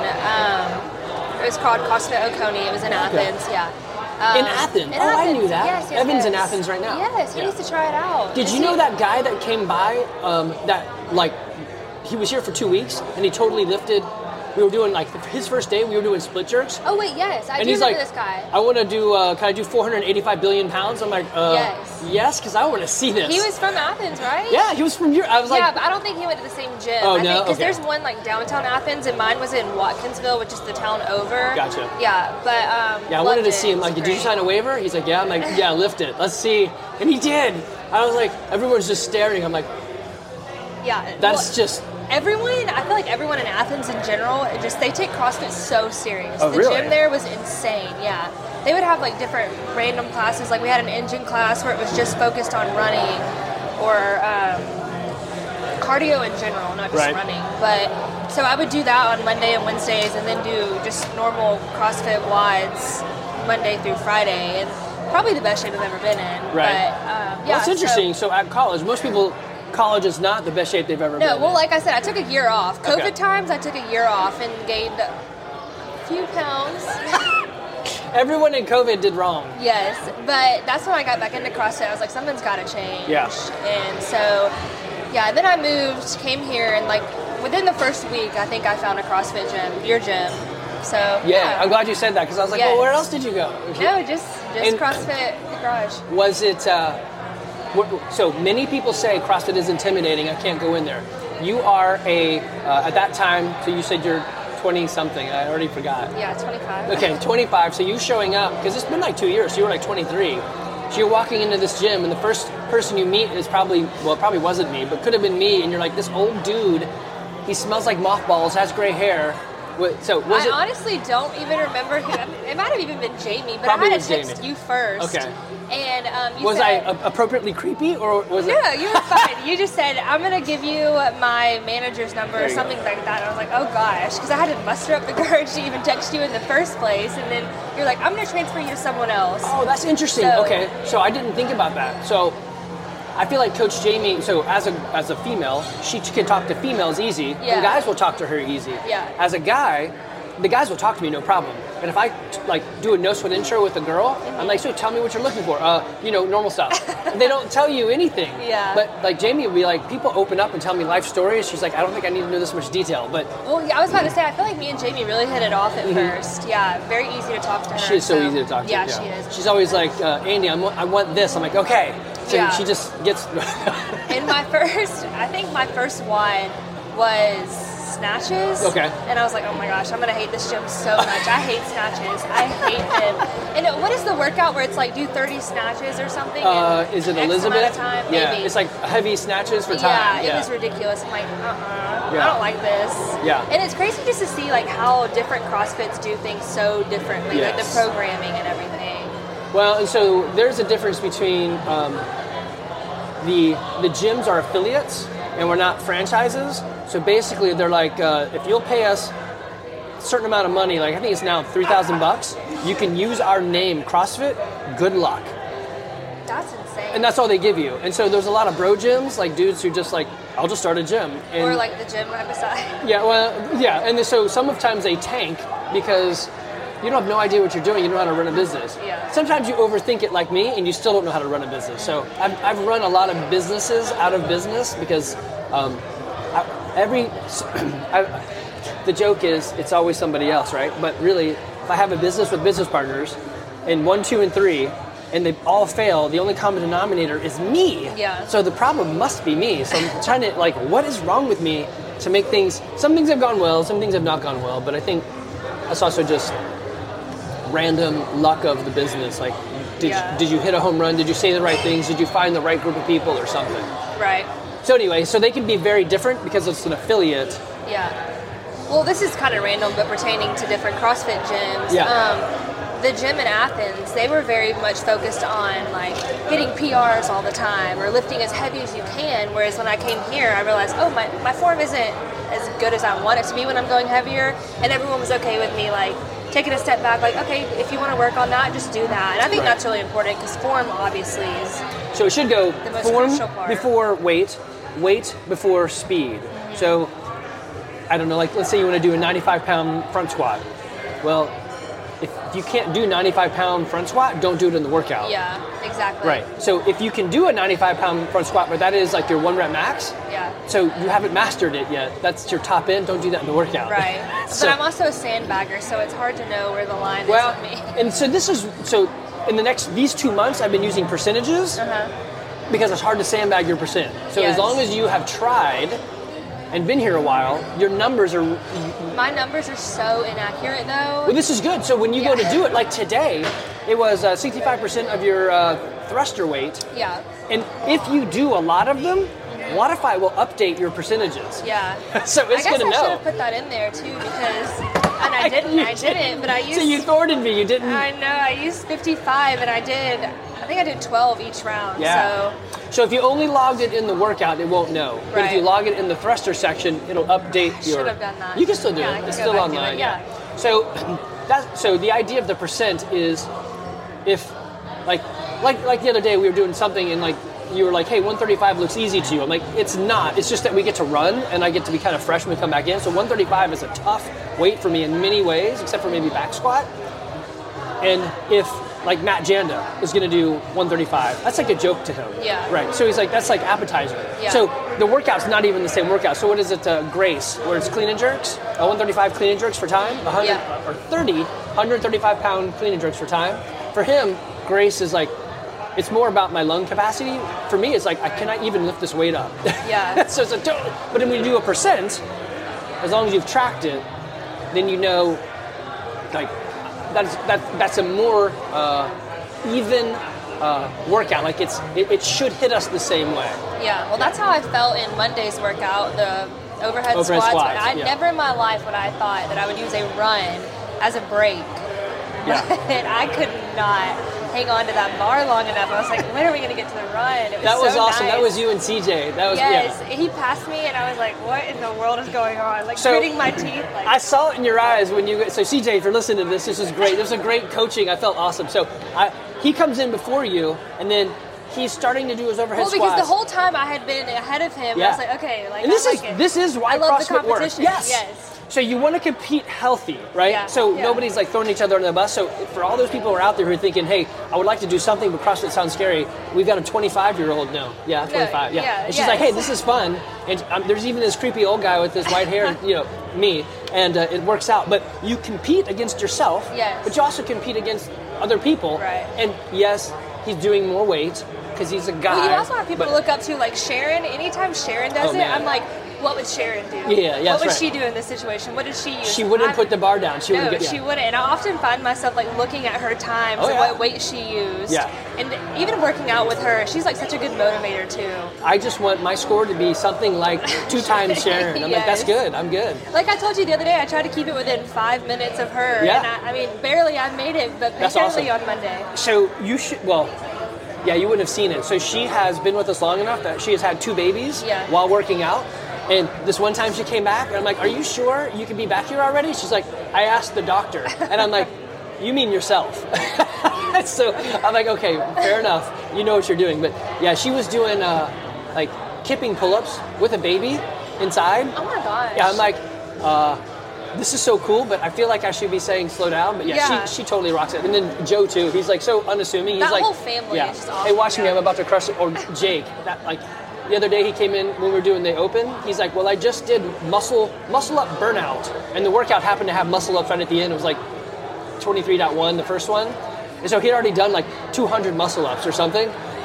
Speaker 3: Um, it was called CrossFit Oconee. It was in Athens. Yeah. Um,
Speaker 1: In Athens? Oh, I knew that.
Speaker 3: Yes, yes,
Speaker 1: Evan's in
Speaker 3: yes.
Speaker 1: Athens right now.
Speaker 3: Yes, he
Speaker 1: Yeah.
Speaker 3: needs to try it out.
Speaker 1: Did
Speaker 3: Is
Speaker 1: you know
Speaker 3: he-
Speaker 1: that guy that came by? Um, that like, he was here for two weeks and he totally lifted. We were doing like his first day. We were doing split jerks.
Speaker 3: Oh wait, yes, I
Speaker 1: And
Speaker 3: do
Speaker 1: he's
Speaker 3: remember
Speaker 1: like,
Speaker 3: this guy.
Speaker 1: I want to do. Uh, can I do four hundred eighty-five billion pounds? I'm like, uh,
Speaker 3: Yes.
Speaker 1: yes, because I want to see this.
Speaker 3: He was from Athens, right?
Speaker 1: Yeah, he was from your. I was
Speaker 3: Yeah,
Speaker 1: like,
Speaker 3: but I don't think he went to the same gym.
Speaker 1: Oh,
Speaker 3: I
Speaker 1: no?
Speaker 3: think because
Speaker 1: Okay.
Speaker 3: there's one like downtown Athens, and mine was in Watkinsville, which is the town over.
Speaker 1: Gotcha.
Speaker 3: Yeah, but um.
Speaker 1: yeah, I wanted to see him. Like, did you sign a waiver? He's like, yeah. I'm like, yeah, lift it. Let's see. And he did. I was like, everyone's just staring. I'm like,
Speaker 3: Yeah,
Speaker 1: that's
Speaker 3: well,
Speaker 1: just.
Speaker 3: everyone. I feel like everyone in Athens in general, it just they take CrossFit so serious.
Speaker 1: Oh,
Speaker 3: the
Speaker 1: really?
Speaker 3: gym there was insane. Yeah, they would have like different random classes. Like we had an engine class where it was just focused on running, or um, cardio in general, not just
Speaker 1: Right.
Speaker 3: running. But so I would do that on Monday and Wednesdays, and then do just normal CrossFit WODs Monday through Friday, and probably the best shape I've ever been in.
Speaker 1: Right.
Speaker 3: But um, yeah,
Speaker 1: That's
Speaker 3: so-
Speaker 1: interesting. So, at college, most people, college is not the best shape they've ever been.
Speaker 3: No, well,
Speaker 1: in.
Speaker 3: like I said, I took a year off. COVID
Speaker 1: Okay.
Speaker 3: times, I took a year off and gained a few pounds.
Speaker 1: Everyone in COVID did wrong.
Speaker 3: Yes, but that's when I got back into CrossFit. I was like, something's got to change.
Speaker 1: Yeah.
Speaker 3: And so, yeah, then I moved, came here, and like within the first week, I think I found a CrossFit gym, your gym. So,
Speaker 1: Yeah, I'm glad you said that because I was like,
Speaker 3: Yes.
Speaker 1: well, where else did you go?
Speaker 3: No, just just
Speaker 1: And-
Speaker 3: CrossFit the garage.
Speaker 1: Was it, uh, what, so many people say CrossFit is intimidating, I can't go in there. you are a uh, at that time. So you said you're twenty something. I already forgot.
Speaker 3: Yeah, twenty-five.
Speaker 1: Okay, twenty-five. So you showing up because it's been like two years. So you were like twenty-three. So you're walking into this gym, and the first person you meet is probably well, it probably wasn't me, but could have been me. And you're like this old dude. He smells like mothballs. Has gray hair. So was
Speaker 3: I
Speaker 1: it?
Speaker 3: honestly don't even remember who. It might have even been Jamie, but
Speaker 1: Probably
Speaker 3: I had
Speaker 1: was
Speaker 3: to text
Speaker 1: Jamie.
Speaker 3: you first.
Speaker 1: Okay.
Speaker 3: And um, you
Speaker 1: Was
Speaker 3: said,
Speaker 1: I a- appropriately creepy, or was
Speaker 3: No,
Speaker 1: it?
Speaker 3: you were fine. You just said, I'm going to give you my manager's number
Speaker 1: There
Speaker 3: or
Speaker 1: you
Speaker 3: something
Speaker 1: go.
Speaker 3: like that. And I was like, oh gosh, because I had to muster up the courage to even text you in the first place. And then you're like, I'm going to transfer you to someone else.
Speaker 1: Oh, that's interesting.
Speaker 3: So-
Speaker 1: Okay, so I didn't think about that. So I feel like Coach Jamie. So as a as a female, she can talk to females easy.
Speaker 3: Yeah.
Speaker 1: And guys will talk to her easy.
Speaker 3: Yeah.
Speaker 1: As a guy, the guys will talk to me no problem. And if I like do a no sweat intro with a girl, I'm like, so tell me what you're looking for. Uh, you know, normal stuff. And they don't tell you anything.
Speaker 3: Yeah.
Speaker 1: But like Jamie would be like, people open up and tell me life stories. She's like, I don't think I need to know this much detail, but
Speaker 3: Well, yeah, I was about to say, I feel like me and Jamie really hit it off at first. Yeah, very easy to talk to her.
Speaker 1: she is so, easy to talk to.
Speaker 3: Yeah, she is.
Speaker 1: She's always like, uh, Andy, I'm, I want this. I'm like, okay. So
Speaker 3: Yeah.
Speaker 1: she just gets.
Speaker 3: And my first, I think my first one was snatches.
Speaker 1: Okay.
Speaker 3: And I was like, oh my gosh, I'm gonna hate this gym so much. I hate snatches. I hate them. And it, what is the workout where it's like do thirty snatches or something?
Speaker 1: Uh,
Speaker 3: in
Speaker 1: is it
Speaker 3: X
Speaker 1: Elizabeth?
Speaker 3: amount of time?
Speaker 1: Yeah,
Speaker 3: Maybe.
Speaker 1: it's like heavy snatches for
Speaker 3: Yeah,
Speaker 1: time.
Speaker 3: it was ridiculous. I'm like, uh-uh,
Speaker 1: Yeah.
Speaker 3: I don't like this.
Speaker 1: Yeah.
Speaker 3: And it's crazy just to see like how different CrossFits do things so differently, like
Speaker 1: Yes.
Speaker 3: the programming and everything.
Speaker 1: Well, and so there's a difference between um, the the gyms are affiliates and we're not franchises. So basically, they're like, uh, if you'll pay us a certain amount of money, like I think it's now three thousand bucks, you can use our name, CrossFit. Good luck.
Speaker 3: That's insane.
Speaker 1: And that's all they give you. And so there's a lot of bro gyms, like dudes who just like, I'll just start a gym. And
Speaker 3: or like the gym right beside.
Speaker 1: Yeah, well, yeah, and so sometimes they tank because you don't have no idea what you're doing. You don't know how to run a business.
Speaker 3: Yeah.
Speaker 1: Sometimes you overthink it like me, and you still don't know how to run a business. So I've, I've run a lot of businesses out of business because um, I, every I, the joke is it's always somebody else, right? But really, if I have a business with business partners, and one, two, and three, and they all fail, the only common denominator is me.
Speaker 3: Yeah.
Speaker 1: So the problem must be me. So I'm trying to like, what is wrong with me to make things? Some things have gone well, some things have not gone well. But I think that's also just random luck of the business. Like, did
Speaker 3: Yeah.
Speaker 1: you, did you hit a home run? Did you say the right things? Did you find the right group of people or something?
Speaker 3: Right.
Speaker 1: So anyway, so they can be very different because it's an affiliate.
Speaker 3: Yeah. Well, this is kind of random, but pertaining to different CrossFit gyms.
Speaker 1: Yeah.
Speaker 3: Um, the gym in Athens, they were very much focused on like hitting P Rs all the time or lifting as heavy as you can. Whereas when I came here, I realized, oh, my, my form isn't as good as I want it to be when I'm going heavier. And everyone was okay with me like taking a step back, like, okay, if you want to work on that, just do that. And I think
Speaker 1: Right.
Speaker 3: that's really important because form obviously is
Speaker 1: So it should go
Speaker 3: The most
Speaker 1: form
Speaker 3: crucial part.
Speaker 1: before weight, weight before speed.
Speaker 3: Mm-hmm.
Speaker 1: So I don't know, like let's say you want to do a ninety-five pound front squat. Well, if you can't do ninety-five pound front squat, don't do it in the workout.
Speaker 3: yeah, exactly.
Speaker 1: Right. So if you can do a ninety-five pound front squat, but that is like your one rep max,
Speaker 3: Yeah.
Speaker 1: so you haven't mastered it yet. That's your top end. Don't do that in the workout.
Speaker 3: Right.
Speaker 1: So-
Speaker 3: but I'm also a sandbagger, so it's hard to know where the line
Speaker 1: Well,
Speaker 3: is with me.
Speaker 1: and so this is so in the next these two months, I've been using percentages
Speaker 3: Uh-huh.
Speaker 1: because it's hard to sandbag your percent. So
Speaker 3: Yes.
Speaker 1: as long as you have tried and been here a while, your numbers are.
Speaker 3: My numbers are so inaccurate though.
Speaker 1: Well, this is good. So when you go
Speaker 3: Yeah.
Speaker 1: to do it, like today, it was uh, sixty-five percent of your uh, thruster weight.
Speaker 3: Yeah.
Speaker 1: And if you do a lot of them, Modify will update your percentages.
Speaker 3: Yeah.
Speaker 1: So it's
Speaker 3: I guess
Speaker 1: going to
Speaker 3: I should
Speaker 1: know.
Speaker 3: have put that in there too because, and I didn't,
Speaker 1: You
Speaker 3: I didn't, but I used.
Speaker 1: So you thwarted me. You didn't.
Speaker 3: I know, I used fifty-five and I did, I think I did twelve each round.
Speaker 1: Yeah.
Speaker 3: So,
Speaker 1: So if you only logged it in the workout, it won't know. But if you
Speaker 3: Right.
Speaker 1: log it in the thruster section, it'll update your.
Speaker 3: should have done that.
Speaker 1: You can still do
Speaker 3: Yeah, I
Speaker 1: it.
Speaker 3: can
Speaker 1: It's
Speaker 3: go
Speaker 1: still
Speaker 3: back to
Speaker 1: online.
Speaker 3: it, yeah.
Speaker 1: So that so the idea of the percent is if like like like the other day we were doing something and like you were like, hey, one thirty-five looks easy to you. I'm like, it's not. It's just that we get to run and I get to be kind of fresh when we come back in. So one thirty-five is a tough weight for me in many ways, except for maybe back squat. And if like Matt Janda is going to do one thirty-five, that's like a joke to him.
Speaker 3: Yeah.
Speaker 1: Right. So he's like, that's like appetizer.
Speaker 3: Yeah.
Speaker 1: So the workout's not even the same workout. So what is it, uh, Grace, where it's clean and jerks? Uh, one thirty-five clean and jerks for time? one hundred
Speaker 3: Yeah.
Speaker 1: or thirty, one thirty-five pound clean and jerks for time. For him, Grace is like, it's more about my lung capacity. For me, it's like I cannot even lift this weight up.
Speaker 3: Yeah.
Speaker 1: so it's a total, but when you do a percent, as long as you've tracked it, then you know, like that's that that's a more uh, even uh, workout. Like it's it, it should hit us the same way.
Speaker 3: Yeah, well, that's how I felt in Monday's workout, the overhead,
Speaker 1: Overhead
Speaker 3: squats.
Speaker 1: squats,
Speaker 3: I
Speaker 1: yeah.
Speaker 3: never in my life would I thought that I would use a run as a break.
Speaker 1: Yeah.
Speaker 3: But I could not hang on to that bar long enough. I was like, when are we going to get to the run? It was
Speaker 1: That was
Speaker 3: so
Speaker 1: awesome.
Speaker 3: nice.
Speaker 1: That was you and C J. That was
Speaker 3: Yes,
Speaker 1: yeah.
Speaker 3: he passed me, and I was like, what in the world is going on? Like,
Speaker 1: So,
Speaker 3: gritting my teeth. Like,
Speaker 1: I saw it in your eyes when you. So C J, if you're listening to this, this is great. This was a great coaching. I felt awesome. So I, he comes in before you, and then he's starting to do his overhead
Speaker 3: well, because
Speaker 1: squats.
Speaker 3: the whole time I had been ahead of him,
Speaker 1: Yeah.
Speaker 3: I was like, okay, like,
Speaker 1: and this
Speaker 3: I
Speaker 1: is
Speaker 3: like it.
Speaker 1: this is why
Speaker 3: I love the
Speaker 1: CrossFit works.
Speaker 3: competition.
Speaker 1: Yes.
Speaker 3: Yes.
Speaker 1: So you want to compete healthy, right?
Speaker 3: Yeah,
Speaker 1: So
Speaker 3: yeah.
Speaker 1: nobody's like throwing each other under the bus. So for all those people who are out there who are thinking, hey, I would like to do something, but CrossFit sounds scary. We've got a twenty-five-year-old. No, yeah, twenty-five. Yeah.
Speaker 3: yeah,
Speaker 1: and she's
Speaker 3: yes.
Speaker 1: like, hey, this is fun. And um, there's even this creepy old guy with this white hair, you know, me, and uh, it works out. But you compete against yourself,
Speaker 3: Yes.
Speaker 1: but you also compete against other people.
Speaker 3: Right.
Speaker 1: And yes, he's doing more weight because he's a guy.
Speaker 3: Well, you also have people
Speaker 1: but-
Speaker 3: to look up to, like Sharon. Anytime Sharon does
Speaker 1: Oh,
Speaker 3: it,
Speaker 1: man.
Speaker 3: I'm like, what would Sharon do?
Speaker 1: Yeah, yeah,
Speaker 3: What
Speaker 1: that's
Speaker 3: would
Speaker 1: right.
Speaker 3: she do in this situation? What did she use?
Speaker 1: She wouldn't
Speaker 3: I'm-
Speaker 1: put the bar down. She
Speaker 3: no,
Speaker 1: would get, yeah.
Speaker 3: she wouldn't. And I often find myself like looking at her times
Speaker 1: Oh,
Speaker 3: and
Speaker 1: yeah.
Speaker 3: what weight she used.
Speaker 1: Yeah.
Speaker 3: And even working out with her, she's like such a good motivator too.
Speaker 1: I just want my score to be something like two times Sharon. I'm like, that's
Speaker 3: Yes.
Speaker 1: good. I'm good.
Speaker 3: Like I told you the other day, I tried to keep it within five minutes of her.
Speaker 1: Yeah.
Speaker 3: And I, I mean, barely I made it, but
Speaker 1: That's
Speaker 3: barely
Speaker 1: awesome.
Speaker 3: on Monday.
Speaker 1: So you should, well, yeah, you wouldn't have seen it. So she has been with us long enough that she has had two babies
Speaker 3: Yeah.
Speaker 1: while working out. And this one time she came back, and I'm like, are you sure you can be back here already? She's like, I asked the doctor. And I'm like, you mean yourself. So I'm like, okay, fair enough. You know what you're doing. But yeah, she was doing uh, like kipping pull-ups with a baby inside.
Speaker 3: Oh my gosh.
Speaker 1: Yeah, I'm like, uh, this is so cool, but I feel like I should be saying slow down. But yeah,
Speaker 3: Yeah.
Speaker 1: She, she totally rocks it. And then Joe too. He's like so unassuming. He's
Speaker 3: That
Speaker 1: like,
Speaker 3: whole family
Speaker 1: yeah.
Speaker 3: is just
Speaker 1: Hey,
Speaker 3: awesome,
Speaker 1: watch me,
Speaker 3: yeah.
Speaker 1: I'm about to crush it. Or Jake, that like the other day he came in when we were doing the open. He's like, well, I just did muscle muscle up burnout, and the workout happened to have muscle ups right at the end. It was like twenty-three point one, the first one. And so he'd already done like two hundred muscle ups or something.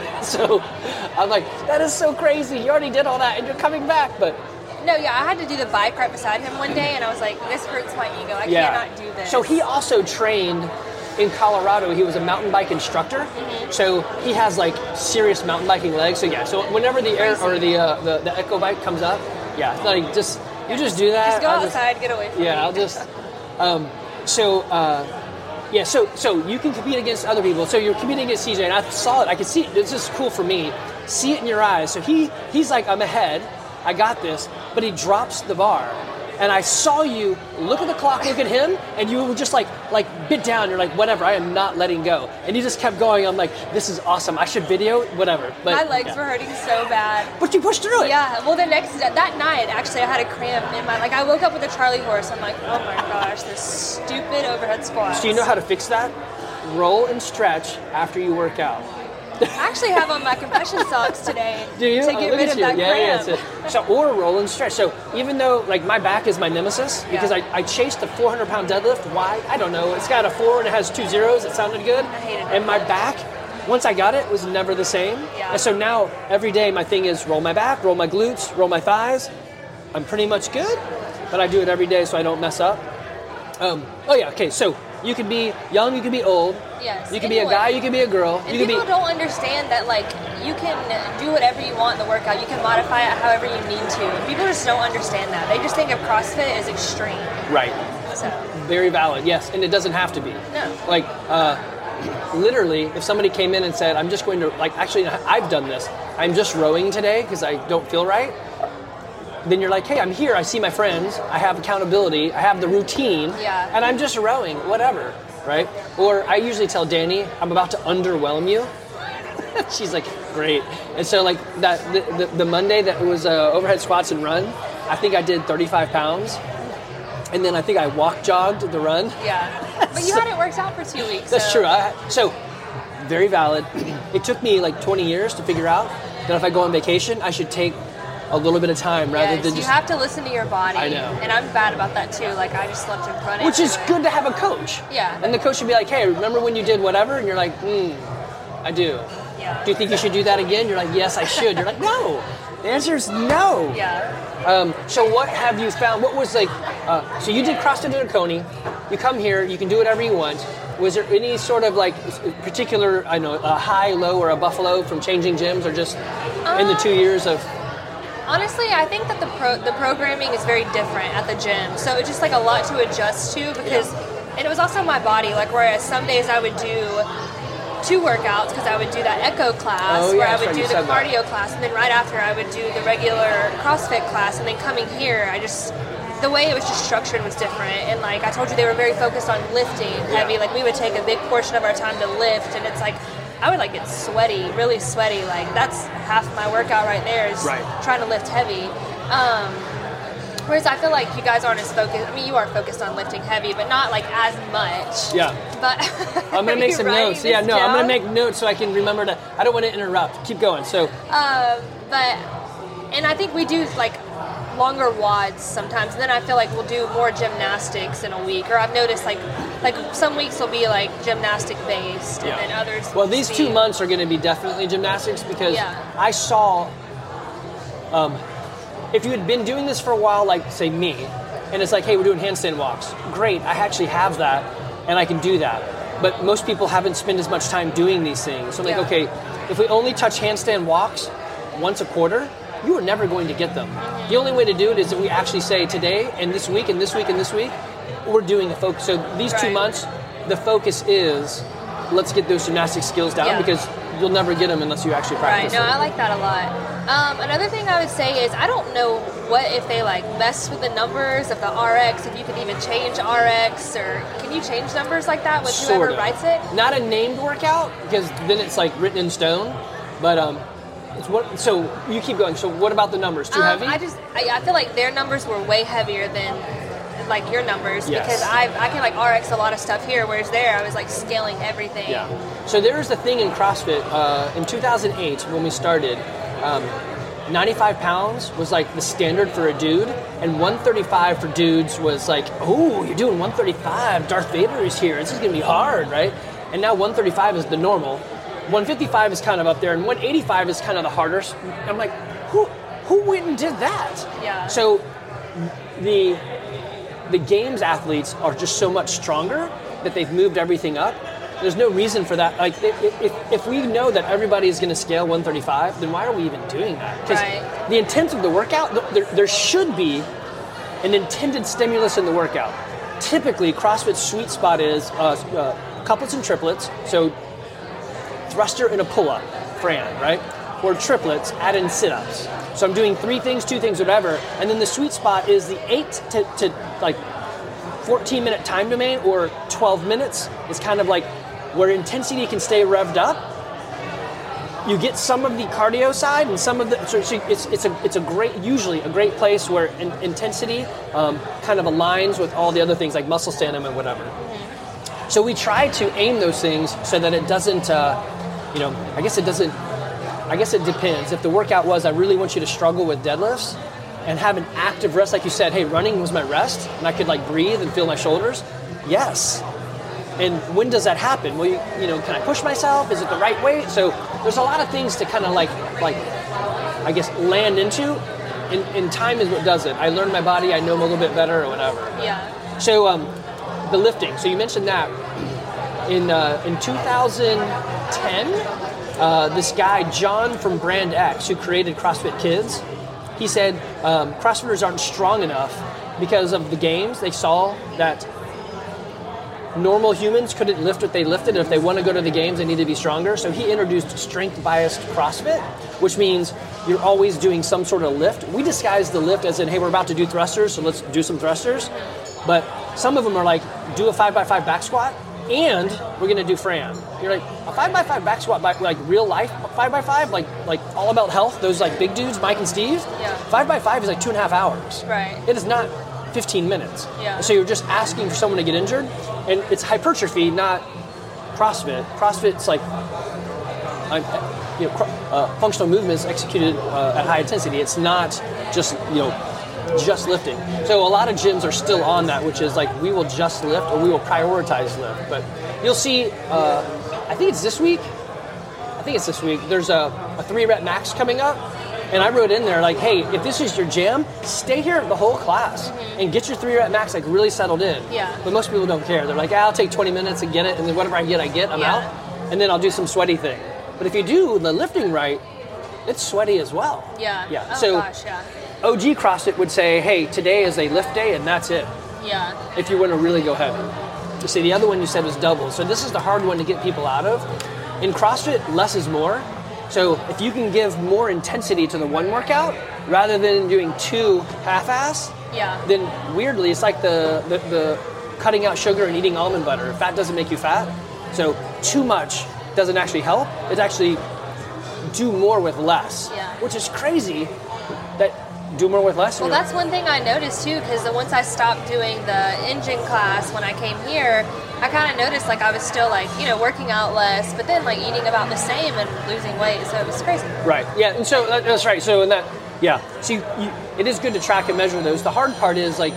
Speaker 1: So I'm like, that is so crazy. You already did all that, and you're coming back, but.
Speaker 3: No, yeah, I had to do the bike right beside him one day, and I was like, this hurts my ego. I
Speaker 1: Yeah.
Speaker 3: cannot do this.
Speaker 1: So he also trained in Colorado. He was a mountain bike instructor.
Speaker 3: Mm-hmm.
Speaker 1: So he has like serious mountain biking legs. So yeah. So whenever the air or the uh, the, the Echo bike comes up, yeah, like just you just do that.
Speaker 3: Just go
Speaker 1: I'll
Speaker 3: outside, get away from me.
Speaker 1: Yeah, I'll just. Um, so. Uh, Yeah, so so you can compete against other people. So you're competing against C J, and I saw it. I could see it. This is cool for me. See it in your eyes. So he he's like, I'm ahead. I got this. But he drops the bar. And I saw you look at the clock, look at him, and you were just like, like bit down. You're like, whatever, I am not letting go. And you just kept going. I'm like, this is awesome. I should video it, whatever. But,
Speaker 3: My legs
Speaker 1: yeah.
Speaker 3: were hurting so bad.
Speaker 1: But you pushed through it.
Speaker 3: Yeah, well, the next, that night, actually, I had a cramp in my, like, I woke up with a Charlie horse. I'm like, oh my gosh, this stupid overhead squats.
Speaker 1: Do you know how to fix that? Roll and stretch after you work out.
Speaker 3: I actually have on my compression socks today
Speaker 1: Do you?
Speaker 3: to
Speaker 1: Oh,
Speaker 3: get
Speaker 1: look
Speaker 3: rid
Speaker 1: at
Speaker 3: of
Speaker 1: you.
Speaker 3: that
Speaker 1: yeah,
Speaker 3: cramp.
Speaker 1: yeah, that's it. So, or roll and stretch. So, even though, like, my back is my nemesis because
Speaker 3: Yeah.
Speaker 1: I, I chased the four hundred pound deadlift. Why? I don't know. It's got a four and it has two zeros. It sounded good.
Speaker 3: I hated
Speaker 1: And my
Speaker 3: deadlifts.
Speaker 1: back, once I got it, was never the same.
Speaker 3: Yeah.
Speaker 1: And so now, every day, my thing is roll my back, roll my glutes, roll my thighs. I'm pretty much good, but I do it every day so I don't mess up. Um, oh, yeah, okay. So, you can be young, you can be old.
Speaker 3: Yes.
Speaker 1: You can be a
Speaker 3: Anyone.
Speaker 1: guy, you can be a girl.
Speaker 3: And
Speaker 1: you can be.
Speaker 3: people don't understand that, like, you can do whatever you want in the workout. You can modify it however you need to. And people just don't understand that. They just think of CrossFit as extreme.
Speaker 1: Right.
Speaker 3: So,
Speaker 1: Very valid, yes, and it doesn't have to be.
Speaker 3: No.
Speaker 1: Like, uh, literally, if somebody came in and said, I'm just going to, like, actually, I've done this. I'm just rowing today because I don't feel right. Then you're like, hey, I'm here. I see my friends. I have accountability. I have the routine.
Speaker 3: Yeah.
Speaker 1: And I'm just rowing, whatever, right? Or I usually tell Danny, I'm about to underwhelm you. She's like, great. And so, like, that the, the, the Monday that was uh, overhead squats and run, I think I did thirty-five pounds. And then I think I walk jogged the run.
Speaker 3: yeah. But you hadn't worked out for two weeks.
Speaker 1: That's
Speaker 3: so.
Speaker 1: true. I, so, very valid. It took me like twenty years to figure out that if I go on vacation, I should take a little bit of time rather
Speaker 3: Yes,
Speaker 1: than
Speaker 3: you
Speaker 1: just.
Speaker 3: have to listen to your body.
Speaker 1: I know.
Speaker 3: And I'm bad about that too. Like, I just love to run it.
Speaker 1: Which is good to have a coach.
Speaker 3: Yeah.
Speaker 1: And the coach should be like, hey, remember when you did whatever? And you're like, hmm, I do.
Speaker 3: Yeah.
Speaker 1: Do you think you should do that again? You're like, yes, I should. You're like, no. The answer is no.
Speaker 3: Yeah.
Speaker 1: Um, so what have you found? What was like, uh, so you did CrossFit in Oconee. You come here, you can do whatever you want. Was there any sort of like particular, I know, a high, low, or a buffalo from changing gyms, or just uh, in the two years of?
Speaker 3: Honestly, I think that the pro, the programming is very different at the gym. So it's just like a lot to adjust to because, yeah. and it was also my body. Like whereas some days I would do two workouts because I would do that echo class
Speaker 1: oh, yeah,
Speaker 3: where I would
Speaker 1: right,
Speaker 3: do the cardio
Speaker 1: that.
Speaker 3: class, and then right after I would do the regular CrossFit class, and then coming here, I just. The way it was just structured was different, and like I told you, they were very focused on lifting heavy.
Speaker 1: Yeah.
Speaker 3: Like we would take a big portion of our time to lift, and it's like I would like get sweaty, really sweaty. Like that's half my workout right there is
Speaker 1: right.
Speaker 3: trying to lift heavy. Um, whereas I feel like you guys aren't as focused. I mean, you are focused on lifting heavy, but not like as much.
Speaker 1: Yeah.
Speaker 3: But
Speaker 1: I'm gonna make some notes. Yeah, no,
Speaker 3: down?
Speaker 1: I'm gonna make notes so I can remember to. I don't want to interrupt. Keep going. So.
Speaker 3: Um, but and I think we do like. Longer wads sometimes, and then I feel like we'll do more gymnastics in a week. Or I've noticed like like some weeks will be like gymnastic based, and
Speaker 1: yeah.
Speaker 3: then others.
Speaker 1: Well, these
Speaker 3: be,
Speaker 1: two months are going to be definitely gymnastics because
Speaker 3: yeah.
Speaker 1: I saw. Um, if you had been doing this for a while, like say me, and it's like, hey, we're doing handstand walks. Great, I actually have that, and I can do that. But most people haven't spent as much time doing these things. So I'm
Speaker 3: yeah.
Speaker 1: like, okay, if we only touch handstand walks once a quarter. You are never going to get them. The only way to do it is if we actually say today and this week and this week and this week, we're doing a focus. So these
Speaker 3: right.
Speaker 1: two months, the focus is let's get those gymnastic skills down
Speaker 3: yeah.
Speaker 1: because you'll never get them unless you actually practice
Speaker 3: Right, no,
Speaker 1: them.
Speaker 3: I like that a lot. Um, another thing I would say is I don't know what if they like mess with the numbers of the R X, if you can even change R X, or can you change numbers like that with
Speaker 1: sort
Speaker 3: whoever
Speaker 1: of.
Speaker 3: writes it?
Speaker 1: Not a named workout because then it's like written in stone, but um, It's what, so you keep going. So what about the numbers? Too
Speaker 3: um,
Speaker 1: heavy?
Speaker 3: I just I, I feel like their numbers were way heavier than like your numbers
Speaker 1: Yes.
Speaker 3: because I I can like R X a lot of stuff here, whereas there I was like scaling everything.
Speaker 1: Yeah. So there was the thing in CrossFit uh, in two thousand eight when we started. Um, ninety-five pounds was like the standard for a dude, and one thirty-five for dudes was like, oh, you're doing one thirty-five. Darth Vader is here. This is gonna be hard, right? And now one thirty-five is the normal. one fifty-five is kind of up there, and one eighty-five is kind of the hardest. I'm like, who who went and did that?
Speaker 3: Yeah.
Speaker 1: So the the games athletes are just so much stronger that they've moved everything up. There's no reason for that. Like, if, if, if we know that everybody is going to scale one thirty-five, then why are we even doing that? Because
Speaker 3: right.
Speaker 1: the intent of the workout, there, there should be an intended stimulus in the workout. Typically, CrossFit's sweet spot is uh, uh, couplets and triplets. So thruster and a pull-up, Fran, right? Or triplets, add in sit-ups. So I'm doing three things, two things, whatever, and then the sweet spot is the eight to, to like fourteen minute time domain, or twelve minutes is kind of like where intensity can stay revved up. You get some of the cardio side and some of the, so it's it's a it's a great, usually a great place where in, intensity um, kind of aligns with all the other things like muscle stamina and whatever. Mm-hmm. So we try to aim those things so that it doesn't, uh, you know, I guess it doesn't, I guess it depends. If the workout was, I really want you to struggle with deadlifts and have an active rest, like you said, hey, running was my rest, and I could like breathe and feel my shoulders, yes. And when does that happen? Well, you, you know, can I push myself? Is it the right weight? So there's a lot of things to kind of like, like, I guess, land into, and, and time is what does it. I learned my body, I know a little bit better or whatever.
Speaker 3: Yeah.
Speaker 1: So um, the lifting, so you mentioned that. In uh, in two thousand ten, uh, this guy, John from Brand X, who created CrossFit Kids, he said um, CrossFitters aren't strong enough because of the games. They saw that normal humans couldn't lift what they lifted, and if they want to go to the games, they need to be stronger. So he introduced strength-biased CrossFit, which means you're always doing some sort of lift. We disguise the lift as in, hey, we're about to do thrusters, so let's do some thrusters. But some of them are like, do a five by five back squat, and we're going to do Fran. You're like, a five by five back squat, by, like real life five by five, like like all about health, those like big dudes, Mike and Steve,
Speaker 3: yeah.
Speaker 1: five by five is like two and a half hours.
Speaker 3: Right.
Speaker 1: It is not fifteen minutes.
Speaker 3: Yeah.
Speaker 1: So you're just asking for someone to get injured, and it's hypertrophy, not CrossFit. CrossFit's like, uh, you know, uh, functional movements executed uh, at high intensity. It's not just, you know, just lifting. So a lot of gyms are still on that, which is like, we will just lift or we will prioritize lift. But you'll see, uh, I think it's this week, I think it's this week, there's a, a three rep max coming up. And I wrote in there like, hey, if this is your jam, stay here the whole class mm-hmm. and get your three rep max like really settled in.
Speaker 3: Yeah.
Speaker 1: But most people don't care. They're like, ah, I'll take twenty minutes and get it, and then whatever I get, I get, I'm
Speaker 3: yeah.
Speaker 1: out. And then I'll do some sweaty thing. But if you do the lifting right, it's sweaty as well.
Speaker 3: Yeah.
Speaker 1: Yeah.
Speaker 3: Oh
Speaker 1: so
Speaker 3: gosh, yeah.
Speaker 1: O G CrossFit would say, hey, today is a lift day and that's it.
Speaker 3: Yeah.
Speaker 1: If you want to really go heavy. You see, the other one you said was double. So this is the hard one to get people out of. In CrossFit, less is more. So if you can give more intensity to the one workout rather than doing two half-ass,
Speaker 3: yeah.
Speaker 1: then weirdly it's like the, the, the cutting out sugar and eating almond butter. Fat doesn't make you fat. So too much doesn't actually help. It actually do more with less,
Speaker 3: yeah.
Speaker 1: which is crazy that do more with less.
Speaker 3: Well, that's one thing I noticed too, because once I stopped doing the engine class when I came here, I kind of noticed like I was still like, you know, working out less, but then like eating about the same and losing weight. So it was crazy.
Speaker 1: Right. Yeah. And so that, that's right. So in that, yeah. So you, you, it is good to track and measure those. The hard part is like,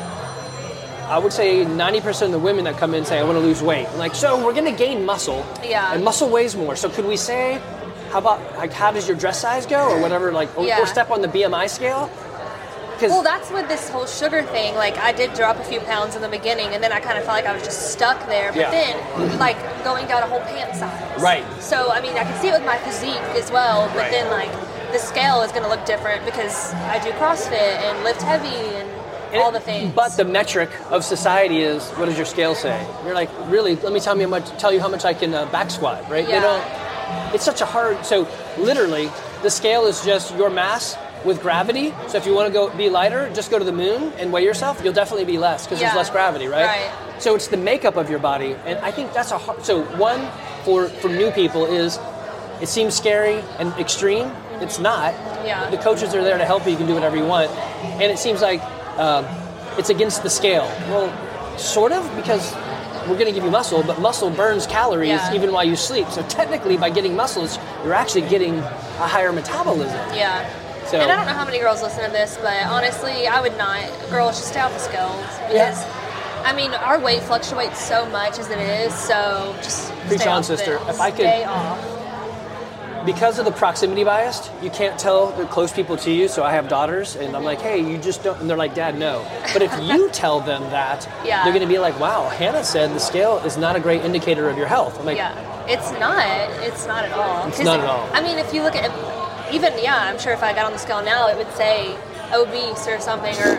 Speaker 1: I would say ninety percent of the women that come in say, I want to lose weight. I'm like, so we're going to gain muscle.
Speaker 3: Yeah.
Speaker 1: And muscle weighs more. So could we say, how about, like, how does your dress size go or whatever, like, or,
Speaker 3: yeah.
Speaker 1: or step on the B M I scale?
Speaker 3: Well, that's with this whole sugar thing. Like, I did drop a few pounds in the beginning, and then I kind of felt like I was just stuck there. But
Speaker 1: yeah.
Speaker 3: then, like, going down a whole pant size.
Speaker 1: Right.
Speaker 3: So, I mean, I can see it with my physique as well, but
Speaker 1: right.
Speaker 3: then, like, the scale is going to look different because I do CrossFit and lift heavy and, and all the things.
Speaker 1: But the metric of society is, what does your scale say? You're like, really, let me tell me how much, tell you how much I can uh, back squat, right?
Speaker 3: Yeah.
Speaker 1: They don't, it's such a hard, so literally, the scale is just your mass with gravity. So if you want to go be lighter, just go to the moon and weigh yourself. You'll definitely be less because
Speaker 3: yeah.
Speaker 1: there's less gravity, right?
Speaker 3: Right.
Speaker 1: So it's the makeup of your body, and I think that's a hard. So one for for new people is, it seems scary and extreme. Mm-hmm. It's not.
Speaker 3: Yeah.
Speaker 1: The coaches are there to help you. You can do whatever you want, and it seems like um, it's against the scale. Well, sort of, because we're going to give you muscle, but muscle burns calories
Speaker 3: yeah.
Speaker 1: even while you sleep. So technically, by getting muscles, you're actually getting a higher metabolism.
Speaker 3: Yeah.
Speaker 1: So,
Speaker 3: and I don't know how many girls listen to this, but honestly, I would not. Girls, just stay off the scales. Because,
Speaker 1: yeah.
Speaker 3: I mean, our weight fluctuates so much as it is, so just
Speaker 1: Preach
Speaker 3: stay
Speaker 1: on,
Speaker 3: off
Speaker 1: sister.
Speaker 3: Of it.
Speaker 1: If I could,
Speaker 3: stay off.
Speaker 1: Because of the proximity bias, you can't tell the close people to you. So I have daughters, and I'm like, hey, you just don't, and they're like, Dad, no. But if you tell them that,
Speaker 3: yeah.
Speaker 1: they're going to be like, wow, Hannah said the scale is not a great indicator of your health. I'm like,
Speaker 3: yeah, it's not. It's not at all.
Speaker 1: It's not at all.
Speaker 3: I mean, if you look at, even, yeah, I'm sure if I got on the scale now, it would say obese or something, or,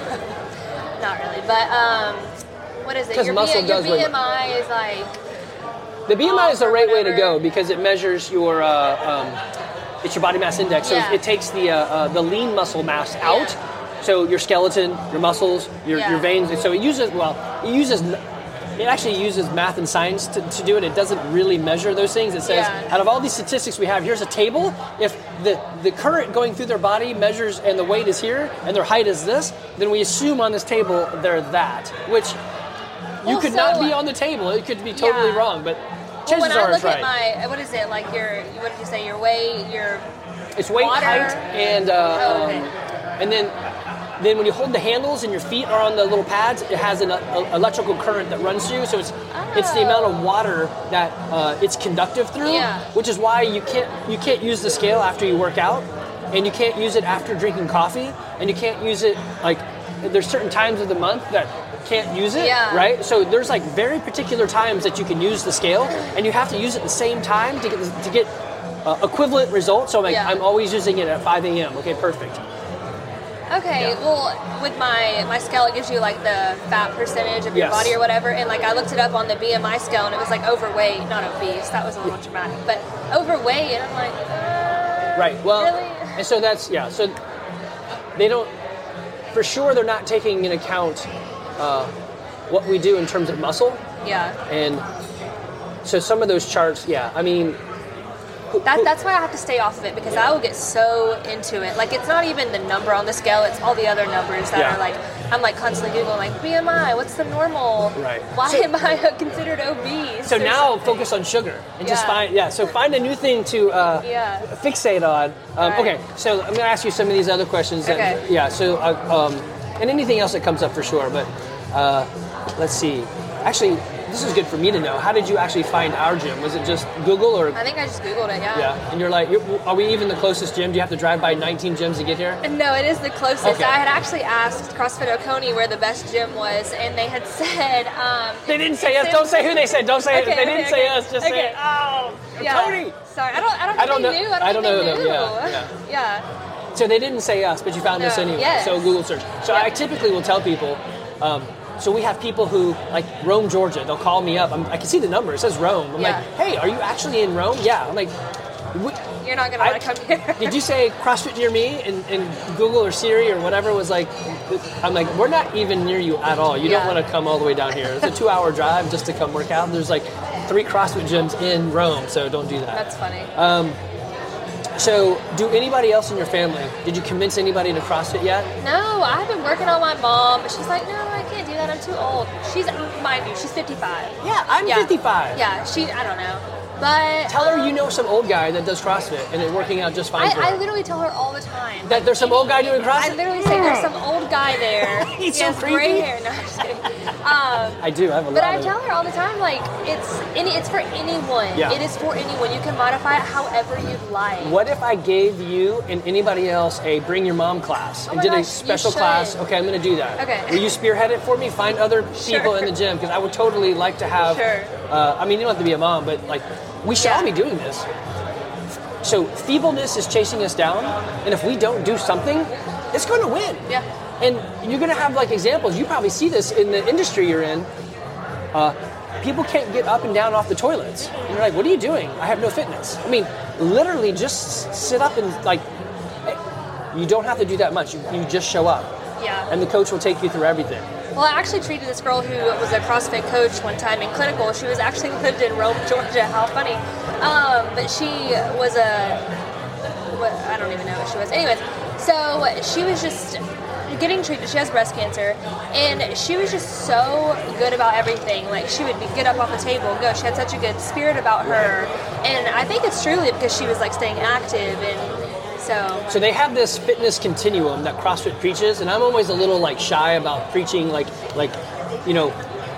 Speaker 3: not really, but, um, what is it? Your,
Speaker 1: muscle
Speaker 3: B-
Speaker 1: does
Speaker 3: your B M I is like,
Speaker 1: the B M I is the
Speaker 3: or
Speaker 1: right way to
Speaker 3: whatever.
Speaker 1: go because it measures your, uh, um, it's your body mass index. So
Speaker 3: Yeah.
Speaker 1: it takes the uh, uh, the lean muscle mass out.
Speaker 3: Yeah.
Speaker 1: So your skeleton, your muscles, your,
Speaker 3: Yeah.
Speaker 1: your veins. So it uses, well, it uses, it actually uses math and science to, to do it. It doesn't really measure those things. It says,
Speaker 3: Yeah.
Speaker 1: out of all these statistics we have, here's a table. If the, the current going through their body measures and the weight is here and their height is this, then we assume on this table they're that, which you
Speaker 3: Well,
Speaker 1: could
Speaker 3: so-
Speaker 1: not be on the table. It could be totally
Speaker 3: Yeah.
Speaker 1: wrong, but
Speaker 3: well,
Speaker 1: chances
Speaker 3: when
Speaker 1: are
Speaker 3: I
Speaker 1: it's
Speaker 3: look
Speaker 1: right.
Speaker 3: at my, what is it, like your, what did you say, your weight, your,
Speaker 1: It's weight,
Speaker 3: water.
Speaker 1: height, and uh,
Speaker 3: Oh, okay.
Speaker 1: um, and then then when you hold the handles and your feet are on the little pads, it has an uh, electrical current that runs through. So it's it's the amount of water that uh, it's conductive through,
Speaker 3: Yeah.
Speaker 1: which is why you can't you can't use the scale after you work out, and you can't use it after drinking coffee, and you can't use it like there's certain times of the month that can't use it,
Speaker 3: Yeah.
Speaker 1: right? So there's like very particular times that you can use the scale, and you have to use it at the same time to get the, to get uh, equivalent results. So I'm like,
Speaker 3: Yeah.
Speaker 1: I'm always using it at five a.m. Okay, perfect.
Speaker 3: Okay,
Speaker 1: Yeah.
Speaker 3: well, with my, my scale, it gives you like the fat percentage of your
Speaker 1: Yes.
Speaker 3: body or whatever, and like I looked it up on the B M I scale, and it was like overweight, not obese. That was a little dramatic, but overweight, and I'm like, uh,
Speaker 1: Right. Well,
Speaker 3: really?
Speaker 1: and so that's yeah. So they don't, for sure, they're not taking into account uh, what we do in terms of muscle,
Speaker 3: Yeah.
Speaker 1: and so some of those charts, yeah. I mean, who-
Speaker 3: That,
Speaker 1: who-
Speaker 3: that's why I have to stay off of it, because I will get so into it. Like, it's not even the number on the scale, it's all the other numbers that
Speaker 1: Yeah.
Speaker 3: are like, I'm like constantly Googling, like, B M I, what's the normal?
Speaker 1: Right.
Speaker 3: Why
Speaker 1: So-
Speaker 3: am I considered obese?
Speaker 1: So
Speaker 3: or
Speaker 1: now
Speaker 3: something?
Speaker 1: focus on sugar and just
Speaker 3: Yeah.
Speaker 1: find yeah. So find a new thing to uh,
Speaker 3: Yeah.
Speaker 1: fixate on. Um,
Speaker 3: Right.
Speaker 1: Okay, so I'm going to ask you some of these other questions. That,
Speaker 3: Okay.
Speaker 1: Yeah. So uh, um, and anything else that comes up for sure, but uh, let's see. Actually, this this is good for me to know. How did you actually find our gym? Was it just Google or?
Speaker 3: I think I just Googled it, yeah.
Speaker 1: Yeah, and you're like, you're, are we even the closest gym? Do you have to drive by nineteen gyms to get here?
Speaker 3: No, it is the closest.
Speaker 1: Okay.
Speaker 3: I had actually asked CrossFit Oconee where the best gym was, and they had said... Um,
Speaker 1: They didn't say us. Don't say who they said. Don't say
Speaker 3: Okay,
Speaker 1: it. They didn't
Speaker 3: okay,
Speaker 1: say
Speaker 3: okay.
Speaker 1: us. Just
Speaker 3: Okay.
Speaker 1: say, oh,
Speaker 3: yeah.
Speaker 1: Tony.
Speaker 3: Sorry, I don't, I don't
Speaker 1: I
Speaker 3: think
Speaker 1: don't
Speaker 3: they
Speaker 1: know-
Speaker 3: knew. I don't,
Speaker 1: I don't
Speaker 3: think
Speaker 1: know
Speaker 3: they
Speaker 1: them,
Speaker 3: knew.
Speaker 1: yeah,
Speaker 3: yeah.
Speaker 1: So they didn't say us, but you found us
Speaker 3: No,
Speaker 1: anyway.
Speaker 3: yes.
Speaker 1: So Google search. So
Speaker 3: Yep.
Speaker 1: I typically will tell people. Um, so we have people who, like Rome, Georgia. They'll call me up. I'm, I can see the number. It says Rome. I'm
Speaker 3: Yeah.
Speaker 1: like, hey, are you actually in Rome? Yeah. I'm like, we,
Speaker 3: You're not going to
Speaker 1: I-
Speaker 3: want to come here.
Speaker 1: did you say CrossFit near me? And, and Google or Siri or whatever was like, I'm like, we're not even near you at all. You
Speaker 3: Yeah.
Speaker 1: don't want to come all the way down here. It's a two-hour drive just to come work out. There's like three CrossFit gyms in Rome, so don't do that.
Speaker 3: That's funny.
Speaker 1: So, do anybody else in your family? Did you convince anybody to CrossFit yet?
Speaker 3: No, I've been working on my mom, but she's like, no, I can't do that. I'm too old. She's, mind you, she's fifty-five.
Speaker 1: Yeah, I'm fifty-five.
Speaker 3: Yeah, she, I don't know. But
Speaker 1: Tell her
Speaker 3: um,
Speaker 1: you know some old guy that does CrossFit and it's working out just fine for
Speaker 3: I, I
Speaker 1: her.
Speaker 3: literally tell her all the time.
Speaker 1: That there's some old guy doing CrossFit?
Speaker 3: I literally say there's some old guy there.
Speaker 1: He's
Speaker 3: he
Speaker 1: so
Speaker 3: has
Speaker 1: creepy.
Speaker 3: gray hair. No, I'm just kidding. Um,
Speaker 1: I do, I have a
Speaker 3: But
Speaker 1: lot
Speaker 3: I
Speaker 1: of
Speaker 3: tell her all the time, like, it's any, it's for anyone.
Speaker 1: Yeah.
Speaker 3: It is for anyone. You can modify it however you'd like.
Speaker 1: What if I gave you and anybody else a bring your mom class
Speaker 3: Oh
Speaker 1: and
Speaker 3: my
Speaker 1: did a
Speaker 3: gosh, you
Speaker 1: special
Speaker 3: should.
Speaker 1: class? Okay, I'm going to do that.
Speaker 3: Okay.
Speaker 1: Will you spearhead it for me? Find other people
Speaker 3: Sure.
Speaker 1: in the gym because I would totally like to have.
Speaker 3: Sure.
Speaker 1: Uh, I mean, you don't have to be a mom, but like we should all
Speaker 3: Yeah.
Speaker 1: be doing this. So feebleness is chasing us down, and if we don't do something, it's going to win.
Speaker 3: Yeah.
Speaker 1: And you're going to have like examples. You probably see this in the industry you're in. Uh, people can't get up and down off the toilets. And you're like, what are you doing? I have no fitness. I mean, literally just s- sit up and like, you don't have to do that much. You, you just show up.
Speaker 3: Yeah.
Speaker 1: And the coach will take you through everything.
Speaker 3: Well, I actually treated this girl who was a CrossFit coach one time in clinical. She was actually lived in Rome, Georgia. How funny. Um, but she was a, what, I don't even know what she was. Anyways, so she was just getting treated. She has breast cancer. And she was just so good about everything. Like, she would be, get up off the table and go. She had such a good spirit about her. And I think it's truly because she was, like, staying active and so...
Speaker 1: So they have this fitness continuum that CrossFit preaches, and I'm always a little like shy about preaching like, like, you know,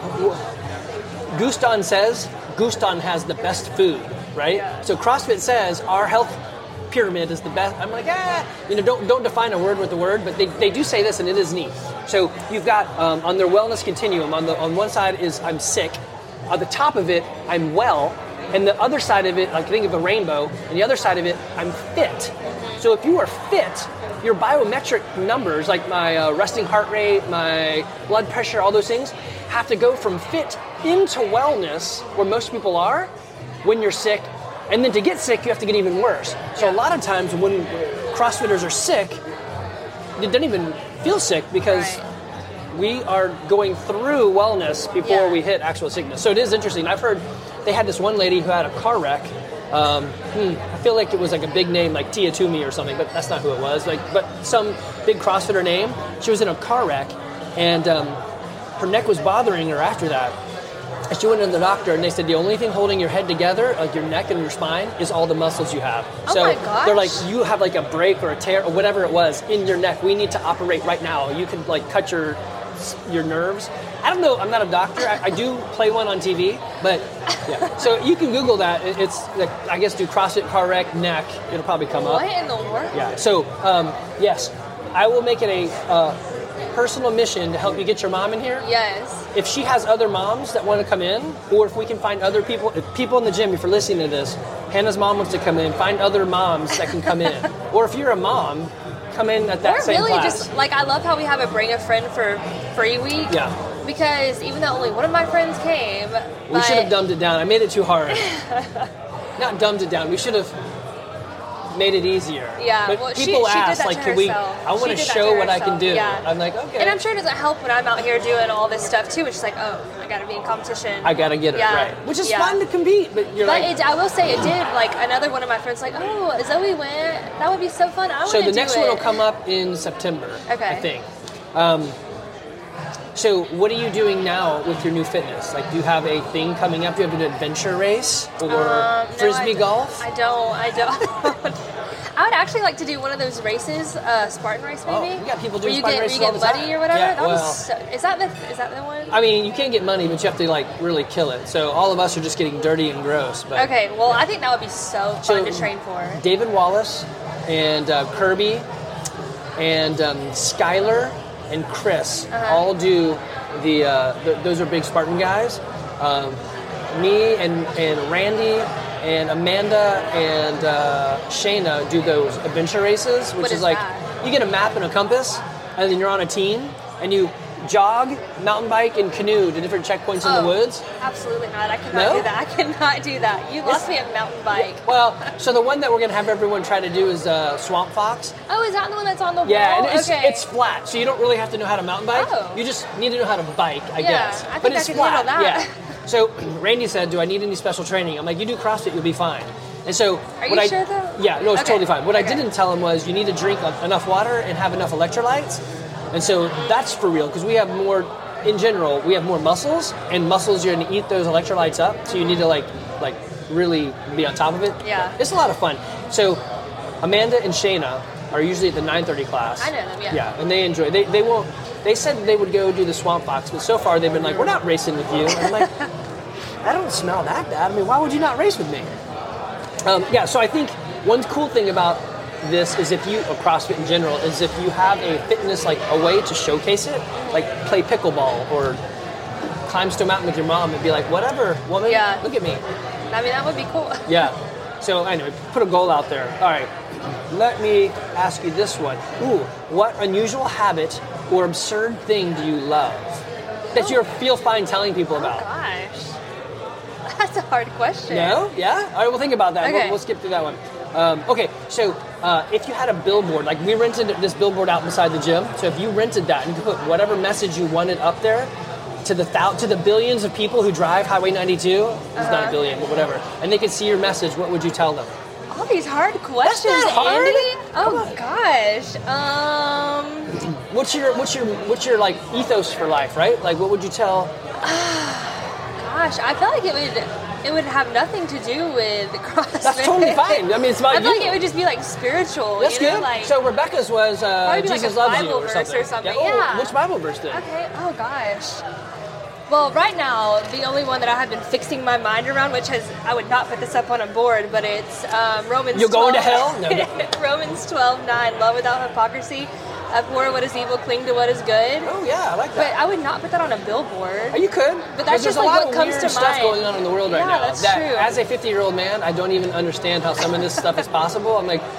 Speaker 1: Guston says Guston has the best food, right?
Speaker 3: Yeah.
Speaker 1: So CrossFit says our health pyramid is the best. I'm like, ah, you know, don't don't define a word with a word, but they, they do say this, and it is neat. So you've got um, on their wellness continuum, on the on one side is I'm sick, on the top of it I'm well, and the other side of it, like think of a rainbow, and the other side of it I'm fit. So if you are fit, your biometric numbers, like my uh, resting heart rate, my blood pressure, all those things, have to go from fit into wellness, where most people are, when you're sick. And then to get sick, you have to get even worse. So a lot of times when CrossFitters are sick, they don't even feel sick because
Speaker 3: Right.
Speaker 1: we are going through wellness before
Speaker 3: Yeah.
Speaker 1: we hit actual sickness. So it is interesting. I've heard they had this one lady who had a car wreck. Um, hmm, I feel like it was like a big name like Tia Toomey or something, but that's not who it was. Like, but some big CrossFitter name. She was in a car wreck, and um, her neck was bothering her after that. And she went to the doctor, and they said the only thing holding your head together, like your neck and your spine, is all the muscles you have.
Speaker 3: Oh
Speaker 1: so
Speaker 3: my gosh.
Speaker 1: they're like, you have like a break or a tear or whatever it was in your neck. We need to operate right now. You can like cut your your nerves. I don't know. I'm not a doctor. I, I do play one on T V, but yeah. So you can Google that. It- It's like, I guess do CrossFit car wreck neck. It'll probably come up.
Speaker 3: What in the world?
Speaker 1: Yeah. So um, yes, I will make it a uh, personal mission to help you get your mom in here.
Speaker 3: Yes.
Speaker 1: If she has other moms that want to come in, or if we can find other people, if people in the gym, if you're listening to this, Hannah's mom wants to come in, find other moms that can come in. Or if you're a mom, come in at that
Speaker 3: Or
Speaker 1: same
Speaker 3: really
Speaker 1: class.
Speaker 3: just, like, I love how we have a bring a friend for free week.
Speaker 1: Yeah.
Speaker 3: Because even though only one of my friends came,
Speaker 1: We
Speaker 3: but
Speaker 1: should have dumbed it down. I made it too hard. Not dumbed it down. We should have made it easier.
Speaker 3: Yeah,
Speaker 1: But
Speaker 3: well, she-
Speaker 1: people
Speaker 3: she did
Speaker 1: ask,
Speaker 3: that
Speaker 1: like,
Speaker 3: to
Speaker 1: can we?
Speaker 3: herself.
Speaker 1: I want
Speaker 3: She
Speaker 1: to
Speaker 3: did that
Speaker 1: show
Speaker 3: to
Speaker 1: what I can
Speaker 3: herself,
Speaker 1: do.
Speaker 3: yeah.
Speaker 1: I'm like, okay.
Speaker 3: And I'm sure it doesn't help when I'm out here doing all this stuff too. It's just like, oh, I gotta be in competition.
Speaker 1: I gotta get it
Speaker 3: Yeah,
Speaker 1: right, which is
Speaker 3: yeah.
Speaker 1: fun to compete. But you're
Speaker 3: But
Speaker 1: like,
Speaker 3: it, I will say it did. Like another one of my friends, like, oh, Zoe went. That would be so fun. I want to
Speaker 1: so
Speaker 3: do
Speaker 1: the next
Speaker 3: it.
Speaker 1: one will come up in September.
Speaker 3: Okay.
Speaker 1: I think. Um, so what are you doing now with your new fitness? Like, do you have a thing coming up? Do you have an adventure race or
Speaker 3: Um, no,
Speaker 1: frisbee
Speaker 3: I-
Speaker 1: golf?
Speaker 3: I don't. I don't. I would actually like to do one of those races, uh, Spartan race maybe.
Speaker 1: Oh, you got people
Speaker 3: where
Speaker 1: doing
Speaker 3: you
Speaker 1: Spartan
Speaker 3: get,
Speaker 1: races
Speaker 3: you
Speaker 1: all
Speaker 3: get
Speaker 1: the
Speaker 3: muddy
Speaker 1: time.
Speaker 3: or whatever.
Speaker 1: Yeah,
Speaker 3: that
Speaker 1: well,
Speaker 3: was so, is that the is that the one?
Speaker 1: I mean, you can't get money, but you have to like really kill it. So all of us are just getting dirty and gross. But
Speaker 3: Okay, well I think that would be so fun
Speaker 1: So,
Speaker 3: to train for.
Speaker 1: David Wallace and uh, Kirby and um, Skylar and Chris
Speaker 3: Uh-huh.
Speaker 1: all do the, uh, th- those are big Spartan guys. Um, me and, and Randy and Amanda and uh, Shayna do those adventure races, which
Speaker 3: What
Speaker 1: is,
Speaker 3: is
Speaker 1: like
Speaker 3: that?
Speaker 1: you get a map and a compass, and then you're on a team, and you jog, mountain bike, and canoe to different checkpoints in the
Speaker 3: Oh,
Speaker 1: woods.
Speaker 3: Absolutely not. I cannot
Speaker 1: No?
Speaker 3: do that. I cannot do that. You lost me at mountain bike.
Speaker 1: Well, so the one that we're going to have everyone try to do is uh, Swamp Fox.
Speaker 3: Oh, is that the one that's on the
Speaker 1: Yeah,
Speaker 3: wall?
Speaker 1: and it's,
Speaker 3: okay.
Speaker 1: it's flat, so you don't really have to know how to mountain bike.
Speaker 3: Oh.
Speaker 1: You just need to know how to bike, I
Speaker 3: Yeah,
Speaker 1: guess.
Speaker 3: I think
Speaker 1: but
Speaker 3: I
Speaker 1: it's
Speaker 3: could
Speaker 1: flat.
Speaker 3: handle that.
Speaker 1: Yeah. So Randy said, "Do I need any special training?" I'm like, "You do CrossFit, you'll be fine." And so,
Speaker 3: Are
Speaker 1: what
Speaker 3: you
Speaker 1: I,
Speaker 3: sure, though?
Speaker 1: Yeah, no, it's
Speaker 3: Okay.
Speaker 1: totally fine. What
Speaker 3: Okay.
Speaker 1: I didn't tell him was you need to drink en- enough water and have enough electrolytes, and so that's for real because we have more. In general, we have more muscles, and muscles you're going to eat those electrolytes up. So you need to like, like really be on top of it.
Speaker 3: Yeah.
Speaker 1: It's a lot of fun. So Amanda and Shayna are usually at the nine thirty class.
Speaker 3: I know them, yeah.
Speaker 1: Yeah, and they enjoy. They they won't. They said they would go do the Swamp Fox, but so far they've been like, "We're not racing with you." And I'm like, "I don't smell that bad. I mean, why would you not race with me?" Um, yeah. So I think one cool thing about this is if you, or CrossFit in general, is if you have a fitness, like a way to showcase it, like play pickleball or climb Stone Mountain with your mom and be like, "Whatever, woman,
Speaker 3: Yeah.
Speaker 1: look at me."
Speaker 3: I mean, that would be cool.
Speaker 1: Yeah. So anyway, put a goal out there. All right. Let me ask you this one. Ooh, what unusual habit or absurd thing do you love that you feel fine telling people about?
Speaker 3: Gosh. That's a hard question.
Speaker 1: No? Yeah? All right, we'll think about that.
Speaker 3: Okay.
Speaker 1: We'll, we'll skip through that one. Um, okay, so uh, if you had a billboard, like we rented this billboard out beside the gym, so if you rented that and you put whatever message you wanted up there to the thou- to the billions of people who drive Highway ninety-two, it's not a
Speaker 3: Uh-huh.
Speaker 1: billion, but whatever, and they could see your message, what would you tell them?
Speaker 3: All these hard questions,
Speaker 1: not hard.
Speaker 3: Andy. Oh gosh. Um.
Speaker 1: What's your what's your what's your like ethos for life, right? Like, what would you tell?
Speaker 3: Gosh, I feel like it would it would have nothing to do with CrossFit.
Speaker 1: That's totally fine. I mean, it's about
Speaker 3: I feel
Speaker 1: you.
Speaker 3: like it would just be like spiritual.
Speaker 1: That's
Speaker 3: you know?
Speaker 1: good.
Speaker 3: Like,
Speaker 1: So Rebecca's was uh,
Speaker 3: Probably be like
Speaker 1: Jesus
Speaker 3: a
Speaker 1: loves
Speaker 3: Bible
Speaker 1: you or
Speaker 3: verse
Speaker 1: something.
Speaker 3: or something,
Speaker 1: Oh,
Speaker 3: yeah.
Speaker 1: Which Bible verse then?
Speaker 3: okay. Oh gosh. Well, right now the only one that I have been fixing my mind around, which has I would not put this up on a board, but it's um, Romans.
Speaker 1: You're going to
Speaker 3: twelve
Speaker 1: hell? No, no.
Speaker 3: Romans twelve nine. Love without hypocrisy. Abhor what is evil, cling to what is good.
Speaker 1: Oh yeah, I like
Speaker 3: But
Speaker 1: that.
Speaker 3: I would not put that on a billboard.
Speaker 1: Oh, you could.
Speaker 3: But that's
Speaker 1: There's
Speaker 3: just
Speaker 1: a
Speaker 3: like
Speaker 1: lot
Speaker 3: what
Speaker 1: of
Speaker 3: comes
Speaker 1: weird
Speaker 3: to
Speaker 1: stuff
Speaker 3: mind.
Speaker 1: going on in the world right
Speaker 3: Yeah,
Speaker 1: now.
Speaker 3: that's
Speaker 1: that,
Speaker 3: true.
Speaker 1: As a fifty-year-old man, I don't even understand how some of this stuff is possible. I'm like,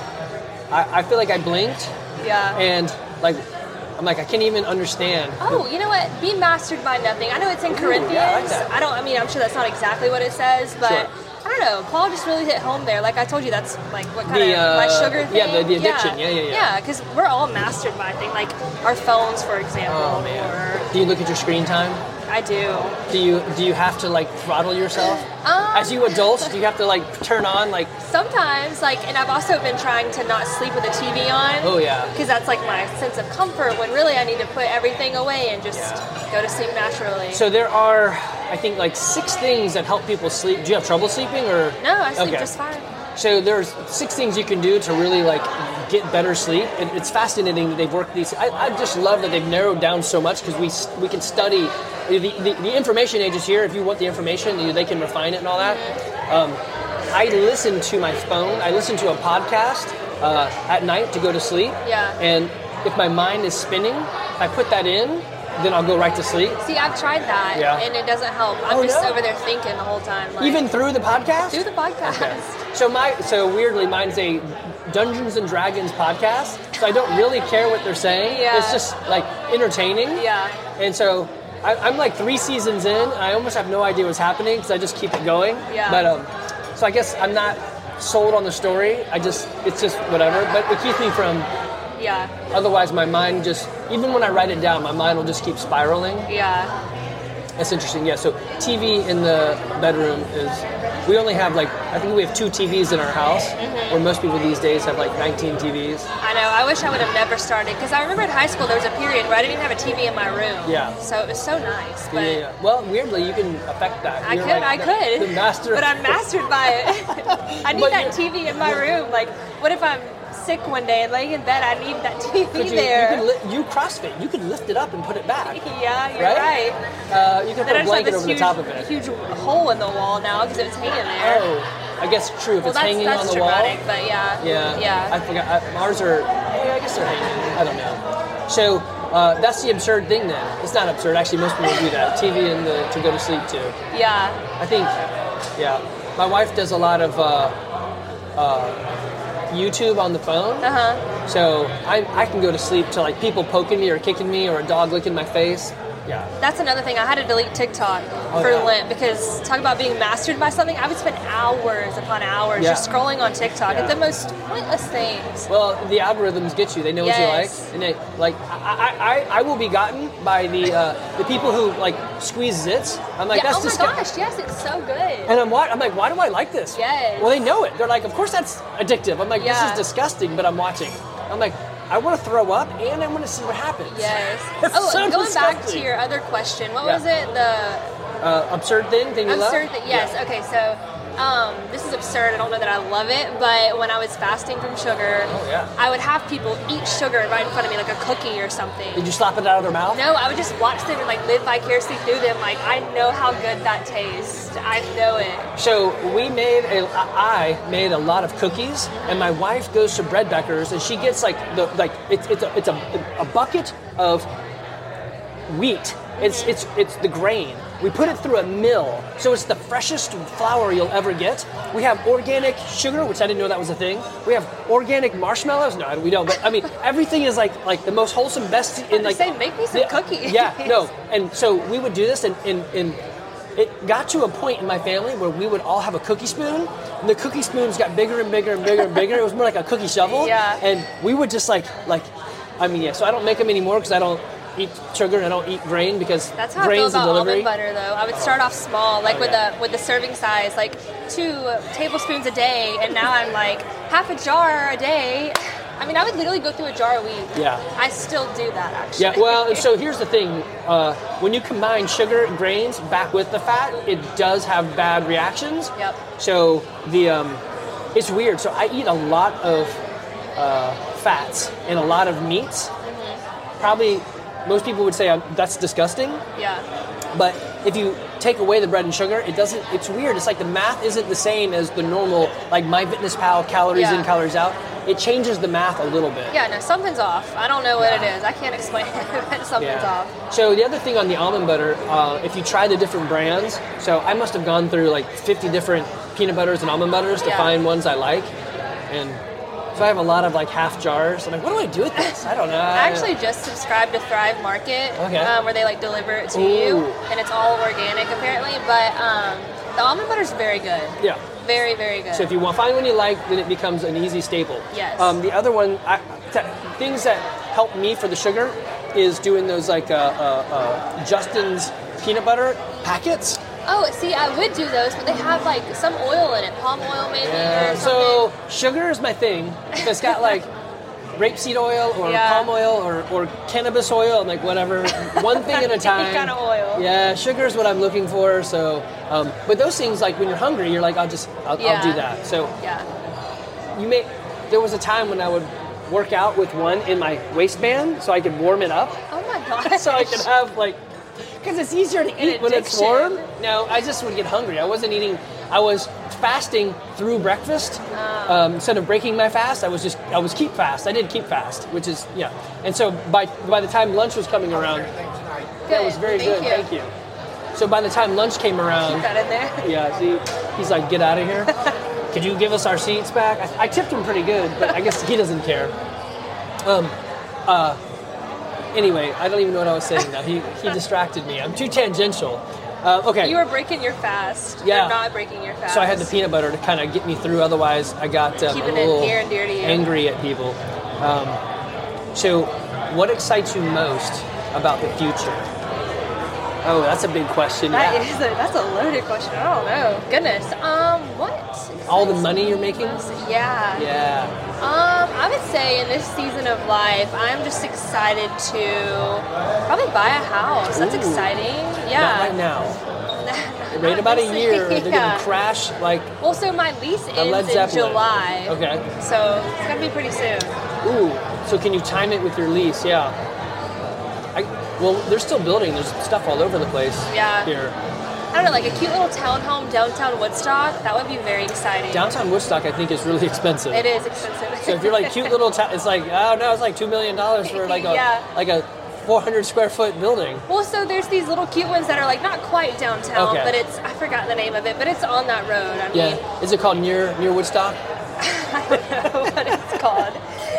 Speaker 1: I, I feel like I blinked,
Speaker 3: Yeah.
Speaker 1: and like, I'm like, I can't even understand.
Speaker 3: Oh, you know what? Be mastered by nothing. I know it's in
Speaker 1: Ooh,
Speaker 3: Corinthians.
Speaker 1: yeah, I like that.
Speaker 3: I don't. I mean, I'm sure that's not exactly what it says, but
Speaker 1: Sure.
Speaker 3: I don't know. Paul just really hit home there. Like I told you, that's like what kind
Speaker 1: The,
Speaker 3: of my
Speaker 1: uh,
Speaker 3: sugar thing.
Speaker 1: yeah, the- the addiction. Yeah, yeah, yeah.
Speaker 3: Yeah, because we're all mastered by a thing, like our phones, for example.
Speaker 1: Oh man.
Speaker 3: Or
Speaker 1: Do you look at your screen time?
Speaker 3: I do.
Speaker 1: Do you do you have to like throttle yourself?
Speaker 3: Um,
Speaker 1: As you adults, do you have to like turn on like?
Speaker 3: Sometimes, like, and I've also been trying to not sleep with the T V on.
Speaker 1: Oh yeah.
Speaker 3: Because that's like my sense of comfort. When really I need to put everything away and just
Speaker 1: Yeah.
Speaker 3: go to sleep naturally.
Speaker 1: So there are, I think, like six things that help people sleep. Do you have trouble sleeping or?
Speaker 3: no, I sleep
Speaker 1: Okay.
Speaker 3: just fine.
Speaker 1: So there's six things you can do to really like get better sleep. And it's fascinating that they've worked these. I, I just love that they've narrowed down so much because we s- we can study the, the the information age is here. If you want the information, you- they can refine it and all that. Um, I listen to my phone. I listen to a podcast uh, at night to go to sleep.
Speaker 3: Yeah.
Speaker 1: And if my mind is spinning, if I put that in, then I'll go right to sleep.
Speaker 3: See, I've tried that,
Speaker 1: Yeah.
Speaker 3: and it doesn't help. I'm
Speaker 1: Oh,
Speaker 3: just
Speaker 1: no?
Speaker 3: over there thinking the whole time. Like,
Speaker 1: Even through the podcast?
Speaker 3: through the podcast.
Speaker 1: Okay. So my so weirdly mine's a Dungeons and Dragons podcast. So I don't really care what they're saying.
Speaker 3: Yeah.
Speaker 1: It's just like entertaining.
Speaker 3: Yeah.
Speaker 1: And so I, I'm like three seasons in, and I almost have no idea what's happening because I just keep it going.
Speaker 3: Yeah.
Speaker 1: But um, so I guess I'm not sold on the story. I just it's just whatever. But it keeps me from.
Speaker 3: Yeah.
Speaker 1: Otherwise, my mind just even when I write it down, my mind will just keep spiraling.
Speaker 3: Yeah.
Speaker 1: That's interesting. Yeah. So T V in the bedroom is. We only have like I think we have two T Vs in our house,
Speaker 3: Mm-hmm.
Speaker 1: where most people these days have like nineteen T Vs.
Speaker 3: I know. I wish I would have never started because I remember in high school there was a period where I didn't even have a T V in my room.
Speaker 1: Yeah.
Speaker 3: So it was so nice. But
Speaker 1: Yeah, yeah, yeah. Well, weirdly, you can affect that.
Speaker 3: I
Speaker 1: You're
Speaker 3: could,
Speaker 1: like
Speaker 3: I
Speaker 1: the-
Speaker 3: could.
Speaker 1: The master.
Speaker 3: But I'm mastered by it. I need
Speaker 1: But
Speaker 3: that
Speaker 1: you're-
Speaker 3: T V in my room. Like, what if I'm sick one day and laying in bed, I need that T V
Speaker 1: Could you,
Speaker 3: there.
Speaker 1: You, could li- you CrossFit. You could lift it up and put it back.
Speaker 3: Yeah, you're
Speaker 1: Right?
Speaker 3: right.
Speaker 1: Uh, you could
Speaker 3: Then
Speaker 1: put
Speaker 3: I
Speaker 1: a
Speaker 3: just have
Speaker 1: blanket
Speaker 3: this
Speaker 1: over
Speaker 3: huge,
Speaker 1: the top of it.
Speaker 3: huge hole in the wall now because it's hanging there.
Speaker 1: Oh, I guess true. If
Speaker 3: well,
Speaker 1: it's
Speaker 3: that's,
Speaker 1: hanging
Speaker 3: that's
Speaker 1: on the
Speaker 3: dramatic,
Speaker 1: wall.
Speaker 3: but yeah.
Speaker 1: Yeah.
Speaker 3: Yeah.
Speaker 1: I forgot. I, ours are. Yeah, I guess they're hanging. I don't know. So uh, that's the absurd thing. Then it's not absurd. Actually, most people do that. T V and the to go to sleep too.
Speaker 3: yeah.
Speaker 1: I think. Yeah. My wife does a lot of uh, uh, YouTube on the phone.
Speaker 3: Uh huh.
Speaker 1: So I, I can go to sleep to like people poking me or kicking me or a dog licking my face. Yeah.
Speaker 3: That's another thing. I had to delete TikTok
Speaker 1: Oh,
Speaker 3: for
Speaker 1: yeah.
Speaker 3: Lent because talk about being mastered by something. I would spend hours upon hours
Speaker 1: Yeah.
Speaker 3: just scrolling on TikTok
Speaker 1: Yeah.
Speaker 3: at the most pointless things.
Speaker 1: Well, the algorithms get you. They know
Speaker 3: Yes.
Speaker 1: what you like, and they like. I, I, I, I will be gotten by the uh, the people who like squeeze zits. I'm like,
Speaker 3: yeah,
Speaker 1: that's
Speaker 3: oh my
Speaker 1: disgusting.
Speaker 3: gosh, yes, it's so good.
Speaker 1: And I'm what? I'm like, why do I like this?
Speaker 3: Yes.
Speaker 1: Well, they know it. They're like, of course that's addictive. I'm like,
Speaker 3: Yeah.
Speaker 1: this is disgusting, but I'm watching. I'm like, I want to throw up and I want to see what happens.
Speaker 3: Yes.
Speaker 1: It's
Speaker 3: oh,
Speaker 1: so
Speaker 3: going back to
Speaker 1: disgusting.
Speaker 3: your other question, what
Speaker 1: Yeah.
Speaker 3: was it? The
Speaker 1: Uh, absurd thing, thing you love?
Speaker 3: absurd thing. Yes.
Speaker 1: Yeah.
Speaker 3: Okay. So, um, this is absurd. I don't know that I love it, but when I was fasting from sugar,
Speaker 1: Oh, yeah.
Speaker 3: I would have people eat sugar right in front of me, like a cookie or something.
Speaker 1: Did you slap it out of their mouth?
Speaker 3: No, I would just watch them and like live vicariously through them. Like I know how good that tastes. I know it.
Speaker 1: So we made a, I made a lot of cookies, and my wife goes to Breadbeckers, and she gets like the like it's it's a it's a, a bucket of wheat. It's it's it's the grain. We put it through a mill, so it's the freshest flour you'll ever get. We have organic sugar, which I didn't know that was a thing. We have organic marshmallows. No, we don't. But I mean, everything is like like the most wholesome, best in like.
Speaker 3: Say, make me some
Speaker 1: Yeah,
Speaker 3: cookies.
Speaker 1: Yeah, no, and so we would do this, and and. and it got to a point in my family where we would all have a cookie spoon, and the cookie spoons got bigger and bigger and bigger and bigger. It was more like a cookie shovel.
Speaker 3: Yeah.
Speaker 1: And we would just like, like, I mean, yeah, so I don't make them anymore because I don't eat sugar and I don't eat grain because
Speaker 3: That's how I feel
Speaker 1: grain's a
Speaker 3: about
Speaker 1: delivery.
Speaker 3: almond butter, though. I would start off small, like
Speaker 1: Oh,
Speaker 3: with
Speaker 1: yeah.
Speaker 3: the with the serving size, like two tablespoons a day, and now I'm like half a jar a day. I mean, I would literally go through a jar a week.
Speaker 1: Yeah.
Speaker 3: I still do that, actually.
Speaker 1: Yeah, well, and so here's the thing. Uh, when you combine sugar and grains back with the fat, it does have bad reactions.
Speaker 3: Yep.
Speaker 1: So the um, it's weird. So I eat a lot of uh, fats and a lot of meats.
Speaker 3: Mm-hmm.
Speaker 1: Probably most people would say um, that's disgusting.
Speaker 3: Yeah.
Speaker 1: But if you take away the bread and sugar, it doesn't. It's weird. It's like the math isn't the same as the normal, like MyFitnessPal, calories
Speaker 3: Yeah.
Speaker 1: in, calories out. It changes the math a little bit.
Speaker 3: Yeah, no, something's off. I don't know what it is. I can't explain it, but something's off.
Speaker 1: So the other thing on the almond butter, uh, if you try the different brands, so I must have gone through like fifty different peanut butters and almond butters to
Speaker 3: Yeah.
Speaker 1: find ones I like, and so I have a lot of like half jars. I'm like, what do I do with this? I don't know.
Speaker 3: I actually just subscribed to Thrive Market,
Speaker 1: Okay.
Speaker 3: um, where they like deliver it to
Speaker 1: Ooh.
Speaker 3: you, and it's all organic apparently. But um, the almond butter's very good.
Speaker 1: Yeah.
Speaker 3: Very, very good.
Speaker 1: So if you want find one you like, then it becomes an easy staple.
Speaker 3: Yes.
Speaker 1: Um, the other one, I, t- things that help me for the sugar, is doing those like uh, uh, uh, Justin's peanut butter packets.
Speaker 3: Oh, see, I would do those, but they have like some oil in it, palm oil maybe,
Speaker 1: Yeah.
Speaker 3: or
Speaker 1: So
Speaker 3: something.
Speaker 1: sugar is my thing. If it's got like rapeseed oil or
Speaker 3: Yeah.
Speaker 1: palm oil or, or cannabis oil, I'm like whatever, one thing at a time.
Speaker 3: Any kind of oil.
Speaker 1: Yeah, sugar is what I'm looking for. So, um, but those things like when you're hungry, you're like, I'll just, I'll, I'll do
Speaker 3: Yeah.
Speaker 1: that. So
Speaker 3: Yeah.
Speaker 1: you may. There was a time when I would work out with one in my waistband so I could warm it up,
Speaker 3: Oh my gosh.
Speaker 1: so I could have like, because it's easier to eat when it's warm.
Speaker 3: addiction.
Speaker 1: No, I just would get hungry. I wasn't eating. I was fasting through breakfast
Speaker 3: Oh.
Speaker 1: um, instead of breaking my fast. I was just I was keep fast. I did keep fast, which is yeah. And so by by the time lunch was coming around, that was very
Speaker 3: Thank
Speaker 1: good.
Speaker 3: you.
Speaker 1: Thank you. So by the time lunch came around,
Speaker 3: Keep that in there.
Speaker 1: yeah, see, he's like, get out of here. Could you give us our seats back? I, I tipped him pretty good, but I guess he doesn't care. Um, uh, anyway, I don't even know what I was saying now. He he distracted me. I'm too tangential. Uh, okay.
Speaker 3: You were breaking your fast.
Speaker 1: Yeah.
Speaker 3: You're not breaking your fast.
Speaker 1: So I had the peanut butter to kind of get me through. Otherwise, I got um, a
Speaker 3: Keeping it
Speaker 1: little
Speaker 3: near and dear to you.
Speaker 1: angry at people. Um, so, what excites you most about the future? Oh, that's a big question.
Speaker 3: That
Speaker 1: yeah.
Speaker 3: is a, that's a loaded question. I don't know. Goodness. Um, what?
Speaker 1: All the money you're making?
Speaker 3: Yeah.
Speaker 1: Yeah.
Speaker 3: Um, I would say in this season of life, I'm just excited to probably buy a house. That's
Speaker 1: Ooh.
Speaker 3: exciting. Yeah.
Speaker 1: Not right now. Wait about a
Speaker 3: this-
Speaker 1: year. They're
Speaker 3: yeah.
Speaker 1: gonna crash like.
Speaker 3: Well, so my lease
Speaker 1: Led
Speaker 3: ends in
Speaker 1: Zeppelin.
Speaker 3: July.
Speaker 1: Okay.
Speaker 3: So it's gonna be pretty soon.
Speaker 1: Ooh. So can you time it with your lease? Yeah. I, well, they're still building. There's stuff all over the place.
Speaker 3: Yeah.
Speaker 1: Here.
Speaker 3: I don't know, like a cute little townhome downtown Woodstock. That would be very exciting.
Speaker 1: Downtown Woodstock, I think, is really expensive.
Speaker 3: It is expensive.
Speaker 1: So if you're like cute little, ta- it's like I don't know, it's like two million dollars for like a
Speaker 3: Yeah.
Speaker 1: like a four hundred square foot building.
Speaker 3: Well, so there's these little cute ones that are like not quite downtown,
Speaker 1: Okay.
Speaker 3: but it's I forgot the name of it, but it's on that road. I mean,
Speaker 1: Yeah. Is it called near near Woodstock?
Speaker 3: I don't know what it's called.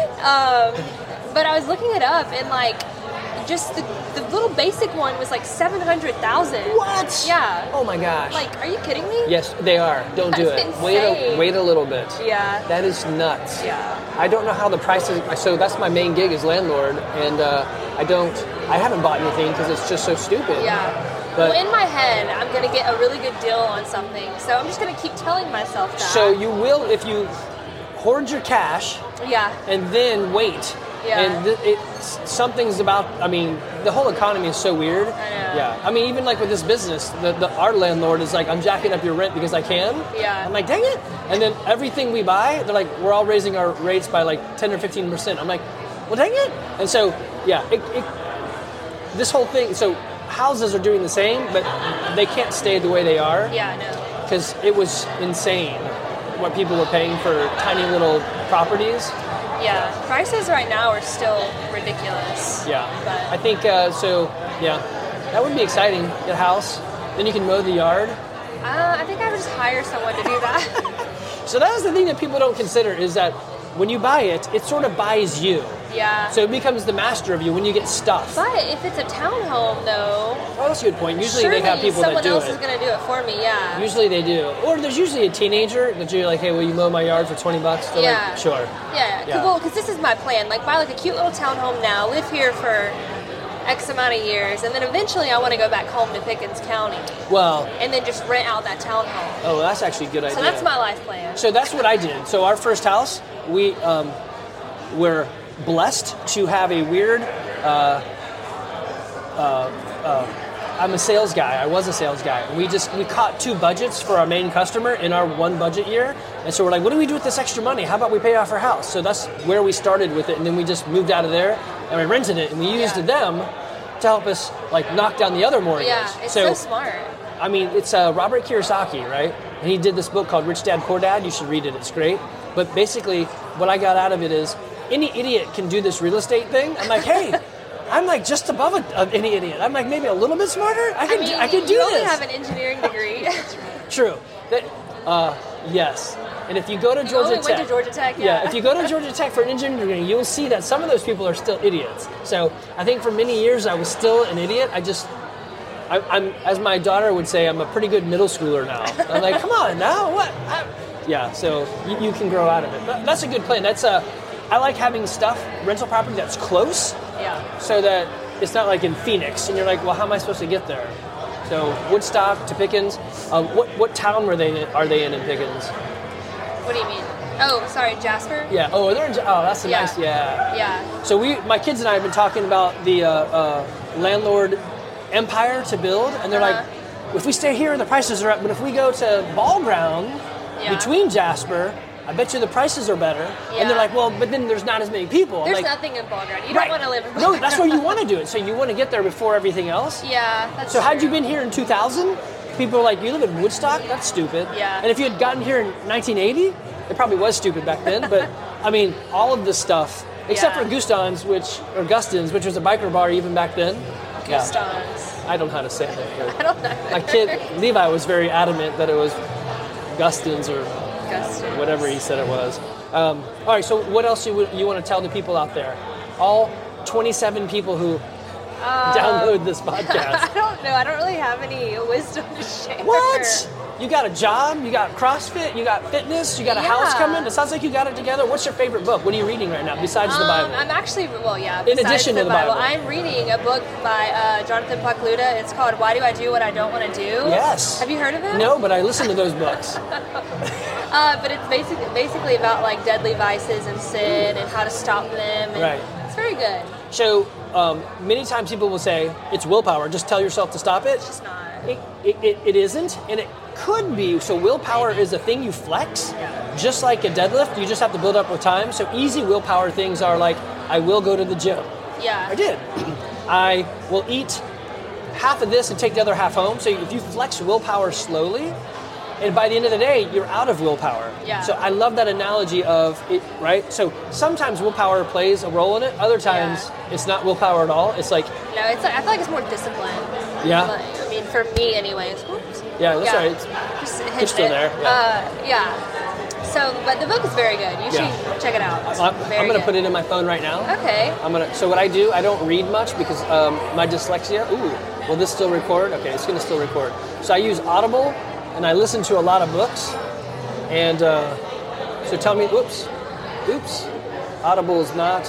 Speaker 3: Um, but I was looking it up, and like, just the, the little basic one was like seven hundred thousand.
Speaker 1: What?
Speaker 3: Yeah.
Speaker 1: Oh my gosh.
Speaker 3: Like, are you kidding me?
Speaker 1: Yes, they are. Don't do
Speaker 3: That's
Speaker 1: it. Wait a
Speaker 3: insane.
Speaker 1: wait a little bit.
Speaker 3: Yeah.
Speaker 1: That is nuts.
Speaker 3: Yeah.
Speaker 1: I don't know how the prices. So that's my main gig as landlord, and uh, I don't. I haven't bought anything because it's just so stupid.
Speaker 3: Yeah.
Speaker 1: But
Speaker 3: well, in my head, I'm gonna get a really good deal on something, so I'm just gonna keep telling myself that.
Speaker 1: so you will if you hoard your cash
Speaker 3: Yeah.
Speaker 1: and then wait.
Speaker 3: Yeah.
Speaker 1: And th- it's something's about. I mean, the whole economy is so weird.
Speaker 3: I know.
Speaker 1: Yeah. I mean, even like with this business, the, the our landlord is like, I'm jacking up your rent because I can.
Speaker 3: Yeah.
Speaker 1: I'm like, dang it. And then everything we buy, they're like, we're all raising our rates by like ten or fifteen percent. I'm like, well, dang it. And so, yeah, it, it, this whole thing. So houses are doing the same, but they can't stay the way they are
Speaker 3: Yeah, I know.
Speaker 1: because it was insane what people were paying for tiny little properties.
Speaker 3: Yeah. Prices right now are still ridiculous.
Speaker 1: Yeah,
Speaker 3: But
Speaker 1: I think uh, so. Yeah, that would be exciting. Get a house, then you can mow the yard.
Speaker 3: uh, I think I would just hire someone to do that.
Speaker 1: So that is the thing that people don't consider is that when you buy it, it sort of buys you.
Speaker 3: Yeah.
Speaker 1: So it becomes the master of you when you get stuff.
Speaker 3: But if it's a townhome, though,
Speaker 1: Well, that's a good point. Usually
Speaker 3: surely
Speaker 1: they have people
Speaker 3: someone
Speaker 1: that do
Speaker 3: else
Speaker 1: it.
Speaker 3: is going to do it for me. Yeah.
Speaker 1: Usually they do. Or there's usually a teenager that you're like, hey, will you mow my yard for twenty bucks? They're
Speaker 3: Yeah.
Speaker 1: like, sure.
Speaker 3: Yeah.
Speaker 1: Yeah.
Speaker 3: Well, because this is my plan. Like, buy like a cute little townhome now, live here for X amount of years, and then eventually I want to go back home to Pickens County,
Speaker 1: Well,
Speaker 3: and then just rent out that townhome.
Speaker 1: oh, that's actually a good idea.
Speaker 3: So that's my life plan.
Speaker 1: So that's what I did. So our first house, we um, were blessed to have a weird. Uh, uh, uh, I'm a sales guy. I was a sales guy. We just we caught two budgets for our main customer in our one budget year, and so we're like, what do we do with this extra money? How about we pay off our house? So that's where we started with it, and then we just moved out of there and we rented it, and we used
Speaker 3: Yeah.
Speaker 1: them to help us like knock down the other mortgage.
Speaker 3: Yeah, it's so, smart.
Speaker 1: I mean, it's uh, Robert Kiyosaki, right? And he did this book called Rich Dad Poor Dad. You should read it. It's great. But basically, what I got out of it is any idiot can do this real estate thing. I'm like, hey, I'm like just above a, uh, any idiot. I'm like maybe a little bit smarter. I can,
Speaker 3: I mean,
Speaker 1: do, I can do
Speaker 3: you
Speaker 1: this.
Speaker 3: only have an engineering degree.
Speaker 1: True. That, uh, yes. And if you go to
Speaker 3: You
Speaker 1: Georgia
Speaker 3: only
Speaker 1: Tech,
Speaker 3: went to Georgia Tech,
Speaker 1: yeah,
Speaker 3: yeah.
Speaker 1: if you go to Georgia Tech for an engineering degree, you'll see that some of those people are still idiots. So I think for many years I was still an idiot. I just, I, I'm, as my daughter would say, I'm a pretty good middle schooler now. I'm like, come on now, what? I, yeah. So you, you can grow out of it. But that's a good plan. That's a, I like having stuff, rental property that's close,
Speaker 3: Yeah.
Speaker 1: so that it's not like in Phoenix, and you're like, well, how am I supposed to get there? So Woodstock to Pickens. Uh, what what town were they in, are they in in Pickens?
Speaker 3: What do you mean? Oh, sorry, Jasper?
Speaker 1: Yeah. Oh, they're in. Oh, that's a
Speaker 3: Yeah.
Speaker 1: nice. Yeah.
Speaker 3: Yeah.
Speaker 1: So we, my kids and I have been talking about the uh, uh, landlord empire to build, and they're
Speaker 3: Uh-huh.
Speaker 1: like, if we stay here, the prices are up. But if we go to Ball Ground
Speaker 3: Yeah.
Speaker 1: between Jasper, I bet you the prices are better. And
Speaker 3: Yeah.
Speaker 1: they're like, well, but then there's not as many people. I'm
Speaker 3: There's
Speaker 1: like,
Speaker 3: nothing in Ball Ground. You
Speaker 1: right.
Speaker 3: don't want to live in Ball
Speaker 1: No,
Speaker 3: Ground.
Speaker 1: that's where you want to do it. So you want to get there before everything else.
Speaker 3: Yeah, that's
Speaker 1: So had
Speaker 3: true.
Speaker 1: you been here in two thousand, people are like, you live in Woodstock? That's stupid.
Speaker 3: Yeah.
Speaker 1: And if you had gotten here in nineteen eighty, it probably was stupid back then. But I mean, all of this stuff, except
Speaker 3: Yeah.
Speaker 1: for Guston's, which or Guston's, which was a biker bar even back then. Yeah.
Speaker 3: Guston's.
Speaker 1: I don't know how to say it. but
Speaker 3: I don't know.
Speaker 1: My kid Levi was very adamant that it was Guston's or
Speaker 3: Guston's.
Speaker 1: whatever he said it was. Um, all right. So what else you would- you want to tell the people out there? All twenty-seven people who
Speaker 3: Um,
Speaker 1: download this podcast.
Speaker 3: I don't know. I don't really have any wisdom to share.
Speaker 1: What? You got a job, you got CrossFit, you got fitness, you got a house
Speaker 3: Yeah.
Speaker 1: coming. It sounds like you got it together. What's your favorite book? What are you reading right now besides the
Speaker 3: Um,
Speaker 1: Bible?
Speaker 3: I'm actually, well, yeah.
Speaker 1: In
Speaker 3: besides
Speaker 1: addition to the Bible.
Speaker 3: I'm reading a book by uh, Jonathan Pokluda. It's called "Why Do I Do What I Don't Want to Do."
Speaker 1: Yes.
Speaker 3: Have you heard of it?
Speaker 1: No, but I listen to those books.
Speaker 3: Uh, but it's basically basically about like deadly vices and sin and how to stop them. And
Speaker 1: Right.
Speaker 3: It's very good.
Speaker 1: So um, many times people will say it's willpower. Just tell yourself to stop it.
Speaker 3: It's not.
Speaker 1: It, it, it, it isn't, and it could be. So willpower is a thing you flex, just like a deadlift. You just have to build up with time. So easy willpower things are like, I will go to the gym.
Speaker 3: Yeah.
Speaker 1: I did. I will eat half of this and take the other half home. So if you flex willpower slowly, and by the end of the day, you're out of willpower.
Speaker 3: Yeah.
Speaker 1: So I love that analogy of it, right? So sometimes willpower plays a role in it. Other times,
Speaker 3: Yeah.
Speaker 1: it's not willpower at all. It's like,
Speaker 3: No, it's like, I feel like it's more discipline.
Speaker 1: Yeah.
Speaker 3: Like, I mean, for me, anyways. Oops.
Speaker 1: yeah, that's
Speaker 3: Yeah.
Speaker 1: right. It's,
Speaker 3: Just
Speaker 1: You're
Speaker 3: hit
Speaker 1: still
Speaker 3: it.
Speaker 1: there, yeah.
Speaker 3: Uh, yeah. So, but the book is very good. You should
Speaker 1: Yeah.
Speaker 3: check it out. It's
Speaker 1: I'm,
Speaker 3: very
Speaker 1: I'm going to
Speaker 3: good.
Speaker 1: put it in my phone right now.
Speaker 3: Okay.
Speaker 1: I'm gonna. So what I do, I don't read much because um, my dyslexia. Ooh, will this still record? Okay, it's gonna still record. So I use Audible, and I listen to a lot of books. And uh, so tell me, whoops, oops, Audible is not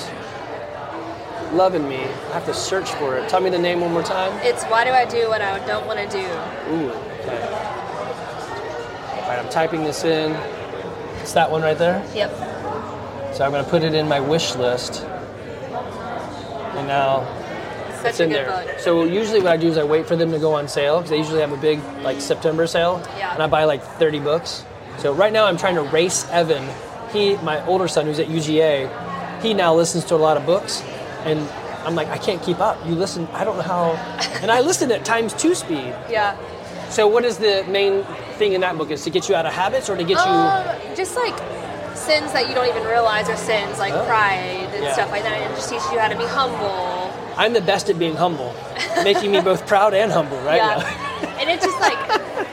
Speaker 1: loving me. I have to search for it. Tell me the name one more time.
Speaker 3: It's Why Do I Do What I Don't Want to Do?
Speaker 1: Ooh, okay. All right, I'm typing this in. It's that one right there.
Speaker 3: Yep.
Speaker 1: So I'm gonna put it in my wish list. And now
Speaker 3: Such
Speaker 1: it's
Speaker 3: a
Speaker 1: in
Speaker 3: good
Speaker 1: there.
Speaker 3: book.
Speaker 1: So usually what I do is I wait for them to go on sale because they usually have a big like September sale,
Speaker 3: Yeah.
Speaker 1: and I buy like thirty books. So right now I'm trying to race Evan. He, my older son who's at U G A, he now listens to a lot of books, and I'm like, I can't keep up. You listen, I don't know how, and I listen at times two speed.
Speaker 3: Yeah.
Speaker 1: So what is the main thing in that book? Is to get you out of habits or to get you?
Speaker 3: Um, just like sins that you don't even realize are sins, like
Speaker 1: Oh.
Speaker 3: pride and
Speaker 1: Yeah.
Speaker 3: stuff like that. And it just teaches you how to be humble.
Speaker 1: I'm the best at being humble, making me both proud and humble, right?
Speaker 3: Yeah.
Speaker 1: now.
Speaker 3: And it's just like,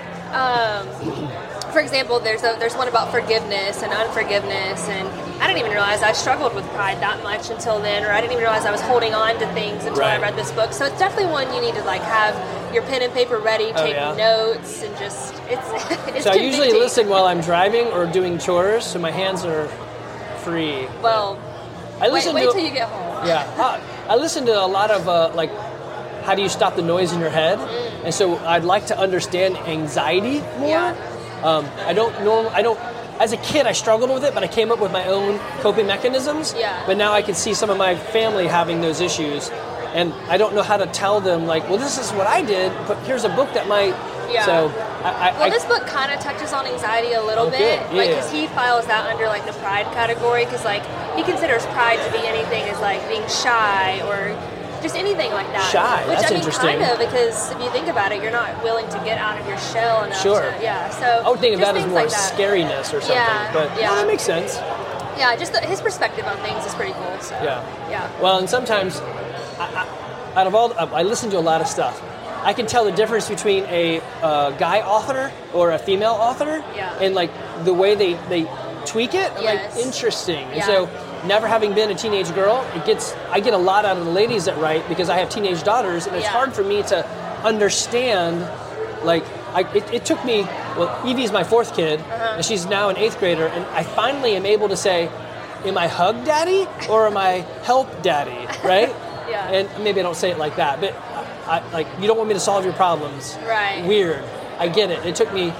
Speaker 3: um, for example, there's a, there's one about forgiveness and unforgiveness, and I didn't even realize I struggled with pride that much until then, or I didn't even realize I was holding on to things until I
Speaker 1: Right.
Speaker 3: read this book. So it's definitely one you need to like have your pen and paper ready,
Speaker 1: Oh,
Speaker 3: take
Speaker 1: yeah?
Speaker 3: notes, and just it's it's
Speaker 1: So I usually
Speaker 3: convicting.
Speaker 1: listen while I'm driving or doing chores, so my hands are free.
Speaker 3: Well,
Speaker 1: I
Speaker 3: wait,
Speaker 1: listen
Speaker 3: wait
Speaker 1: to
Speaker 3: till you get home.
Speaker 1: yeah. Uh, I listen to a lot of uh, like, how do you stop the noise in your head?
Speaker 3: Mm.
Speaker 1: And so I'd like to understand anxiety more.
Speaker 3: Yeah.
Speaker 1: Um, I don't norm. I don't. As a kid, I struggled with it, but I came up with my own coping mechanisms.
Speaker 3: Yeah.
Speaker 1: But now I can see some of my family having those issues, and I don't know how to tell them like, well, this is what I did, but here's a book that might.
Speaker 3: Yeah.
Speaker 1: So I. I
Speaker 3: Well,
Speaker 1: I,
Speaker 3: this book kind of touches on anxiety a little
Speaker 1: Oh,
Speaker 3: bit,
Speaker 1: good.
Speaker 3: like
Speaker 1: Yeah.
Speaker 3: because he files that under like the pride category, because like he considers pride to be anything as like being shy or just anything like that.
Speaker 1: Shy,
Speaker 3: Which
Speaker 1: that's
Speaker 3: I mean,
Speaker 1: interesting.
Speaker 3: kind of, because if you think about it, you're not willing to get out of your shell enough.
Speaker 1: Sure.
Speaker 3: To, yeah. So
Speaker 1: I would think of
Speaker 3: just
Speaker 1: that as
Speaker 3: things
Speaker 1: more
Speaker 3: like that.
Speaker 1: scariness or something.
Speaker 3: Yeah,
Speaker 1: But
Speaker 3: yeah.
Speaker 1: no, that makes sense.
Speaker 3: Yeah, just the, his perspective on things is pretty cool. So
Speaker 1: Yeah.
Speaker 3: yeah.
Speaker 1: Well, and sometimes, I, I, out of all, I listen to a lot of stuff. I can tell the difference between a uh, guy author or a female author,
Speaker 3: Yeah.
Speaker 1: and like the way they, they tweak it. I'm
Speaker 3: Yes.
Speaker 1: like, interesting. And
Speaker 3: Yeah.
Speaker 1: so, never having been a teenage girl, it gets I get a lot out of the ladies that write because I have teenage daughters, and it's
Speaker 3: Yeah.
Speaker 1: hard for me to understand. Like, I, it, it took me. Well, Evie's my fourth kid,
Speaker 3: Uh-huh.
Speaker 1: and she's now an eighth grader, and I finally am able to say, am I hug daddy or am I help daddy, right?
Speaker 3: Yeah.
Speaker 1: And maybe I don't say it like that, but I, like, you don't want me to solve your problems.
Speaker 3: Right.
Speaker 1: Weird. I get it. It took me,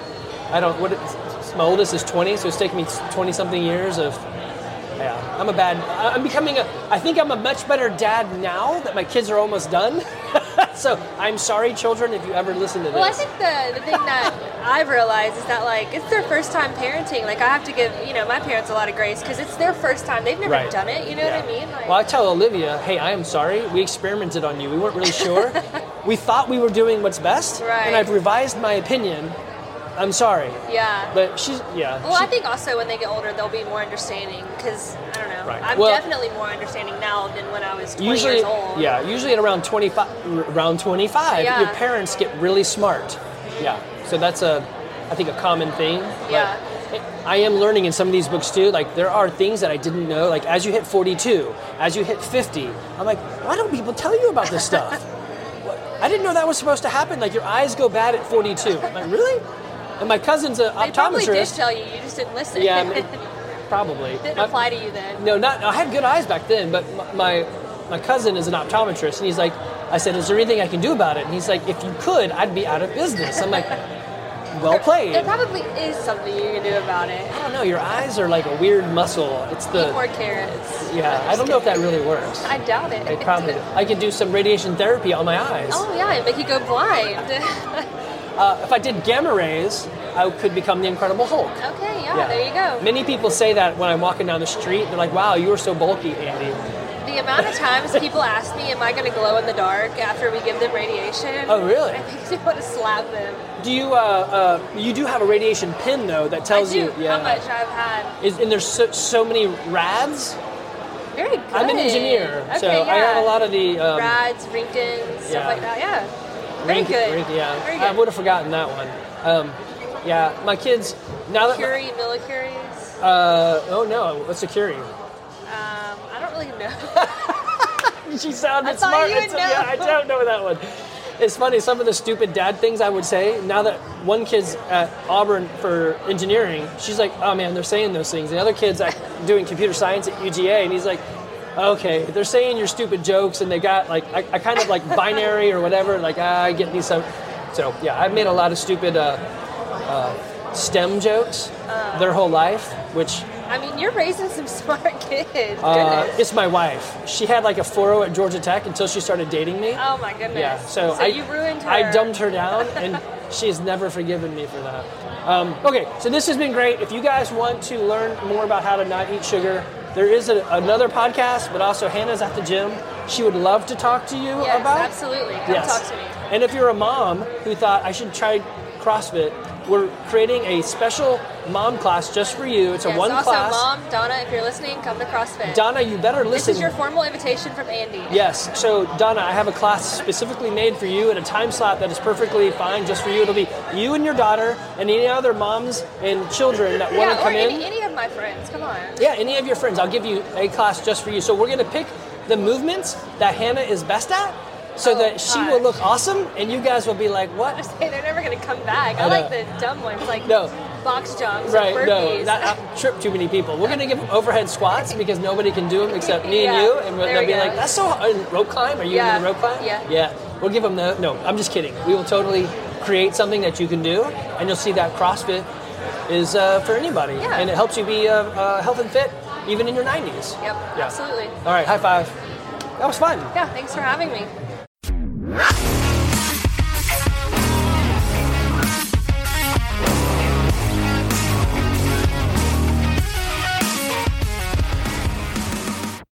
Speaker 1: I don't, what, it, my oldest is twenty, so it's taken me twenty something years of, yeah, I'm a bad, I'm becoming a, I think I'm a much better dad now that my kids are almost done. So I'm sorry, children, if you ever listen to this.
Speaker 3: Well, I think the, the thing that I've realized is that, like, it's their first time parenting. Like, I have to give, you know, my parents a lot of grace because it's their first time. They've never
Speaker 1: Right.
Speaker 3: done it, you know
Speaker 1: Yeah.
Speaker 3: what I mean? Like,
Speaker 1: Well, I tell Olivia, hey, I am sorry. We experimented on you. We weren't really sure. We thought we were doing what's best,
Speaker 3: Right.
Speaker 1: and I've revised my opinion. I'm sorry.
Speaker 3: yeah.
Speaker 1: But she's, yeah.
Speaker 3: Well,
Speaker 1: she-
Speaker 3: I think also when they get older, they'll be more understanding because, I don't know,
Speaker 1: Right.
Speaker 3: I'm
Speaker 1: Well-
Speaker 3: definitely more understanding now than when I was twenty
Speaker 1: usually,
Speaker 3: years old.
Speaker 1: yeah, usually at around twenty-five, around twenty-five,
Speaker 3: Yeah.
Speaker 1: your parents get really smart. Yeah. So that's a, I think, a common thing. But
Speaker 3: Yeah.
Speaker 1: it- I am learning in some of these books too. Like, there are things that I didn't know. Like, as you hit forty-two, as you hit fifty, I'm like, why don't people tell you about this stuff? What? I didn't know that was supposed to happen. Like, your eyes go bad at forty-two. I'm like, really? And my cousin's an
Speaker 3: They probably did
Speaker 1: optometrist.
Speaker 3: tell you, you just didn't listen.
Speaker 1: Yeah, I mean, probably.
Speaker 3: Didn't
Speaker 1: My-
Speaker 3: apply to you then.
Speaker 1: No, not. I had good eyes back then, but my, my my cousin is an optometrist, and he's like, I said, is there anything I can do about it? And he's like, if you could, I'd be out of business. I'm like, Well played.
Speaker 3: There probably is something you can do about it.
Speaker 1: I don't know. Your eyes are like a weird muscle. It's the
Speaker 3: Eat more carrots.
Speaker 1: yeah. I don't know if that really works.
Speaker 3: I doubt it.
Speaker 1: I probably I could do some radiation therapy on my eyes.
Speaker 3: Oh yeah, and make you go blind.
Speaker 1: Uh, if I did gamma rays, I could become the Incredible Hulk.
Speaker 3: Okay, yeah, there you go.
Speaker 1: Many people say that when I'm walking down the street. They're like, "Wow, you are so bulky, Andy."
Speaker 3: The amount of times people ask me, am I going to glow in the dark after we give them radiation?
Speaker 1: Oh, really?
Speaker 3: It makes me want to slap them.
Speaker 1: Do you? Uh, uh, you do have a radiation pin though that tells
Speaker 3: I do,
Speaker 1: you yeah.
Speaker 3: how much I've had.
Speaker 1: Is, and there's so, so many rads.
Speaker 3: Very good.
Speaker 1: I'm an engineer,
Speaker 3: okay,
Speaker 1: so
Speaker 3: yeah.
Speaker 1: I have a lot of the um,
Speaker 3: rads, Ringtons, stuff
Speaker 1: yeah.
Speaker 3: like that. Yeah. Very
Speaker 1: Rink-
Speaker 3: good.
Speaker 1: Rink- yeah,
Speaker 3: Very
Speaker 1: I
Speaker 3: good.
Speaker 1: would have forgotten that one. Um, yeah, my kids now that
Speaker 3: Curie millicuries.
Speaker 1: uh, oh no, what's a Curie?
Speaker 3: Um, I don't really know.
Speaker 1: She sounded
Speaker 3: I thought
Speaker 1: smart.
Speaker 3: you would
Speaker 1: It's- Yeah, I
Speaker 3: know.
Speaker 1: don't know that one. It's funny, some of the stupid dad things I would say, now that one kid's at Auburn for engineering, she's like, oh man, they're saying those things. The other kid's like doing computer science at U G A, and he's like, okay, they're saying your stupid jokes, and they got like, I, I kind of like binary or whatever, like, ah, I get me some. So yeah, I've made a lot of stupid uh, uh, STEM jokes
Speaker 3: Uh.
Speaker 1: their whole life, which
Speaker 3: I mean, you're raising some smart kids.
Speaker 1: uh,
Speaker 3: Goodness.
Speaker 1: it's my wife. She had like a four oh at Georgia Tech until she started dating me.
Speaker 3: Oh my goodness.
Speaker 1: Yeah, so, I,
Speaker 3: you ruined her.
Speaker 1: I dumbed her down, and she's never forgiven me for that. Um, okay, so this has been great. If you guys want to learn more about how to not eat sugar, there is a, another podcast, but also Hannah's at the gym. She would love to talk to you
Speaker 3: Yes,
Speaker 1: about.
Speaker 3: absolutely. Come
Speaker 1: Yes.
Speaker 3: talk to me.
Speaker 1: And if you're a mom who thought I should try CrossFit, we're creating a special mom class just for you. It's a
Speaker 3: Yes,
Speaker 1: one
Speaker 3: also,
Speaker 1: class.
Speaker 3: Mom, Donna, if you're listening, come to CrossFit.
Speaker 1: Donna, you better
Speaker 3: this
Speaker 1: listen.
Speaker 3: is your formal invitation from Andy.
Speaker 1: Yes. So, Donna, I have a class specifically made for you at a time slot that is perfectly fine just for you. It'll be you and your daughter and any other moms and children that want
Speaker 3: Yeah,
Speaker 1: to
Speaker 3: or
Speaker 1: come in.
Speaker 3: any, any of my friends. Come on.
Speaker 1: Yeah, any of your friends. I'll give you a class just for you. So, we're going to pick the movements that Hannah is best at so
Speaker 3: Oh,
Speaker 1: that she
Speaker 3: gosh.
Speaker 1: will look awesome and you guys will be like, what?
Speaker 3: Hey, they're never going to come back. I,
Speaker 1: I
Speaker 3: like
Speaker 1: know.
Speaker 3: the dumb ones, like
Speaker 1: No.
Speaker 3: box jumps
Speaker 1: Right,
Speaker 3: or
Speaker 1: no,
Speaker 3: burpees.
Speaker 1: not, not trip too many people. We're going to give them overhead squats because nobody can do them except me and
Speaker 3: Yeah,
Speaker 1: you. And
Speaker 3: there
Speaker 1: they'll
Speaker 3: we
Speaker 1: be
Speaker 3: go.
Speaker 1: like, that's so hard. And rope climb? Are you
Speaker 3: Yeah,
Speaker 1: into the rope climb?
Speaker 3: yeah.
Speaker 1: Yeah. We'll give them the, no, I'm just kidding. We will totally create something that you can do, and you'll see that CrossFit is uh, for anybody.
Speaker 3: Yeah.
Speaker 1: And it helps you be uh, uh, health and fit even in your nineties.
Speaker 3: Yep,
Speaker 1: Yeah.
Speaker 3: absolutely.
Speaker 1: All right, high five. That was fun.
Speaker 3: Yeah, thanks for having me.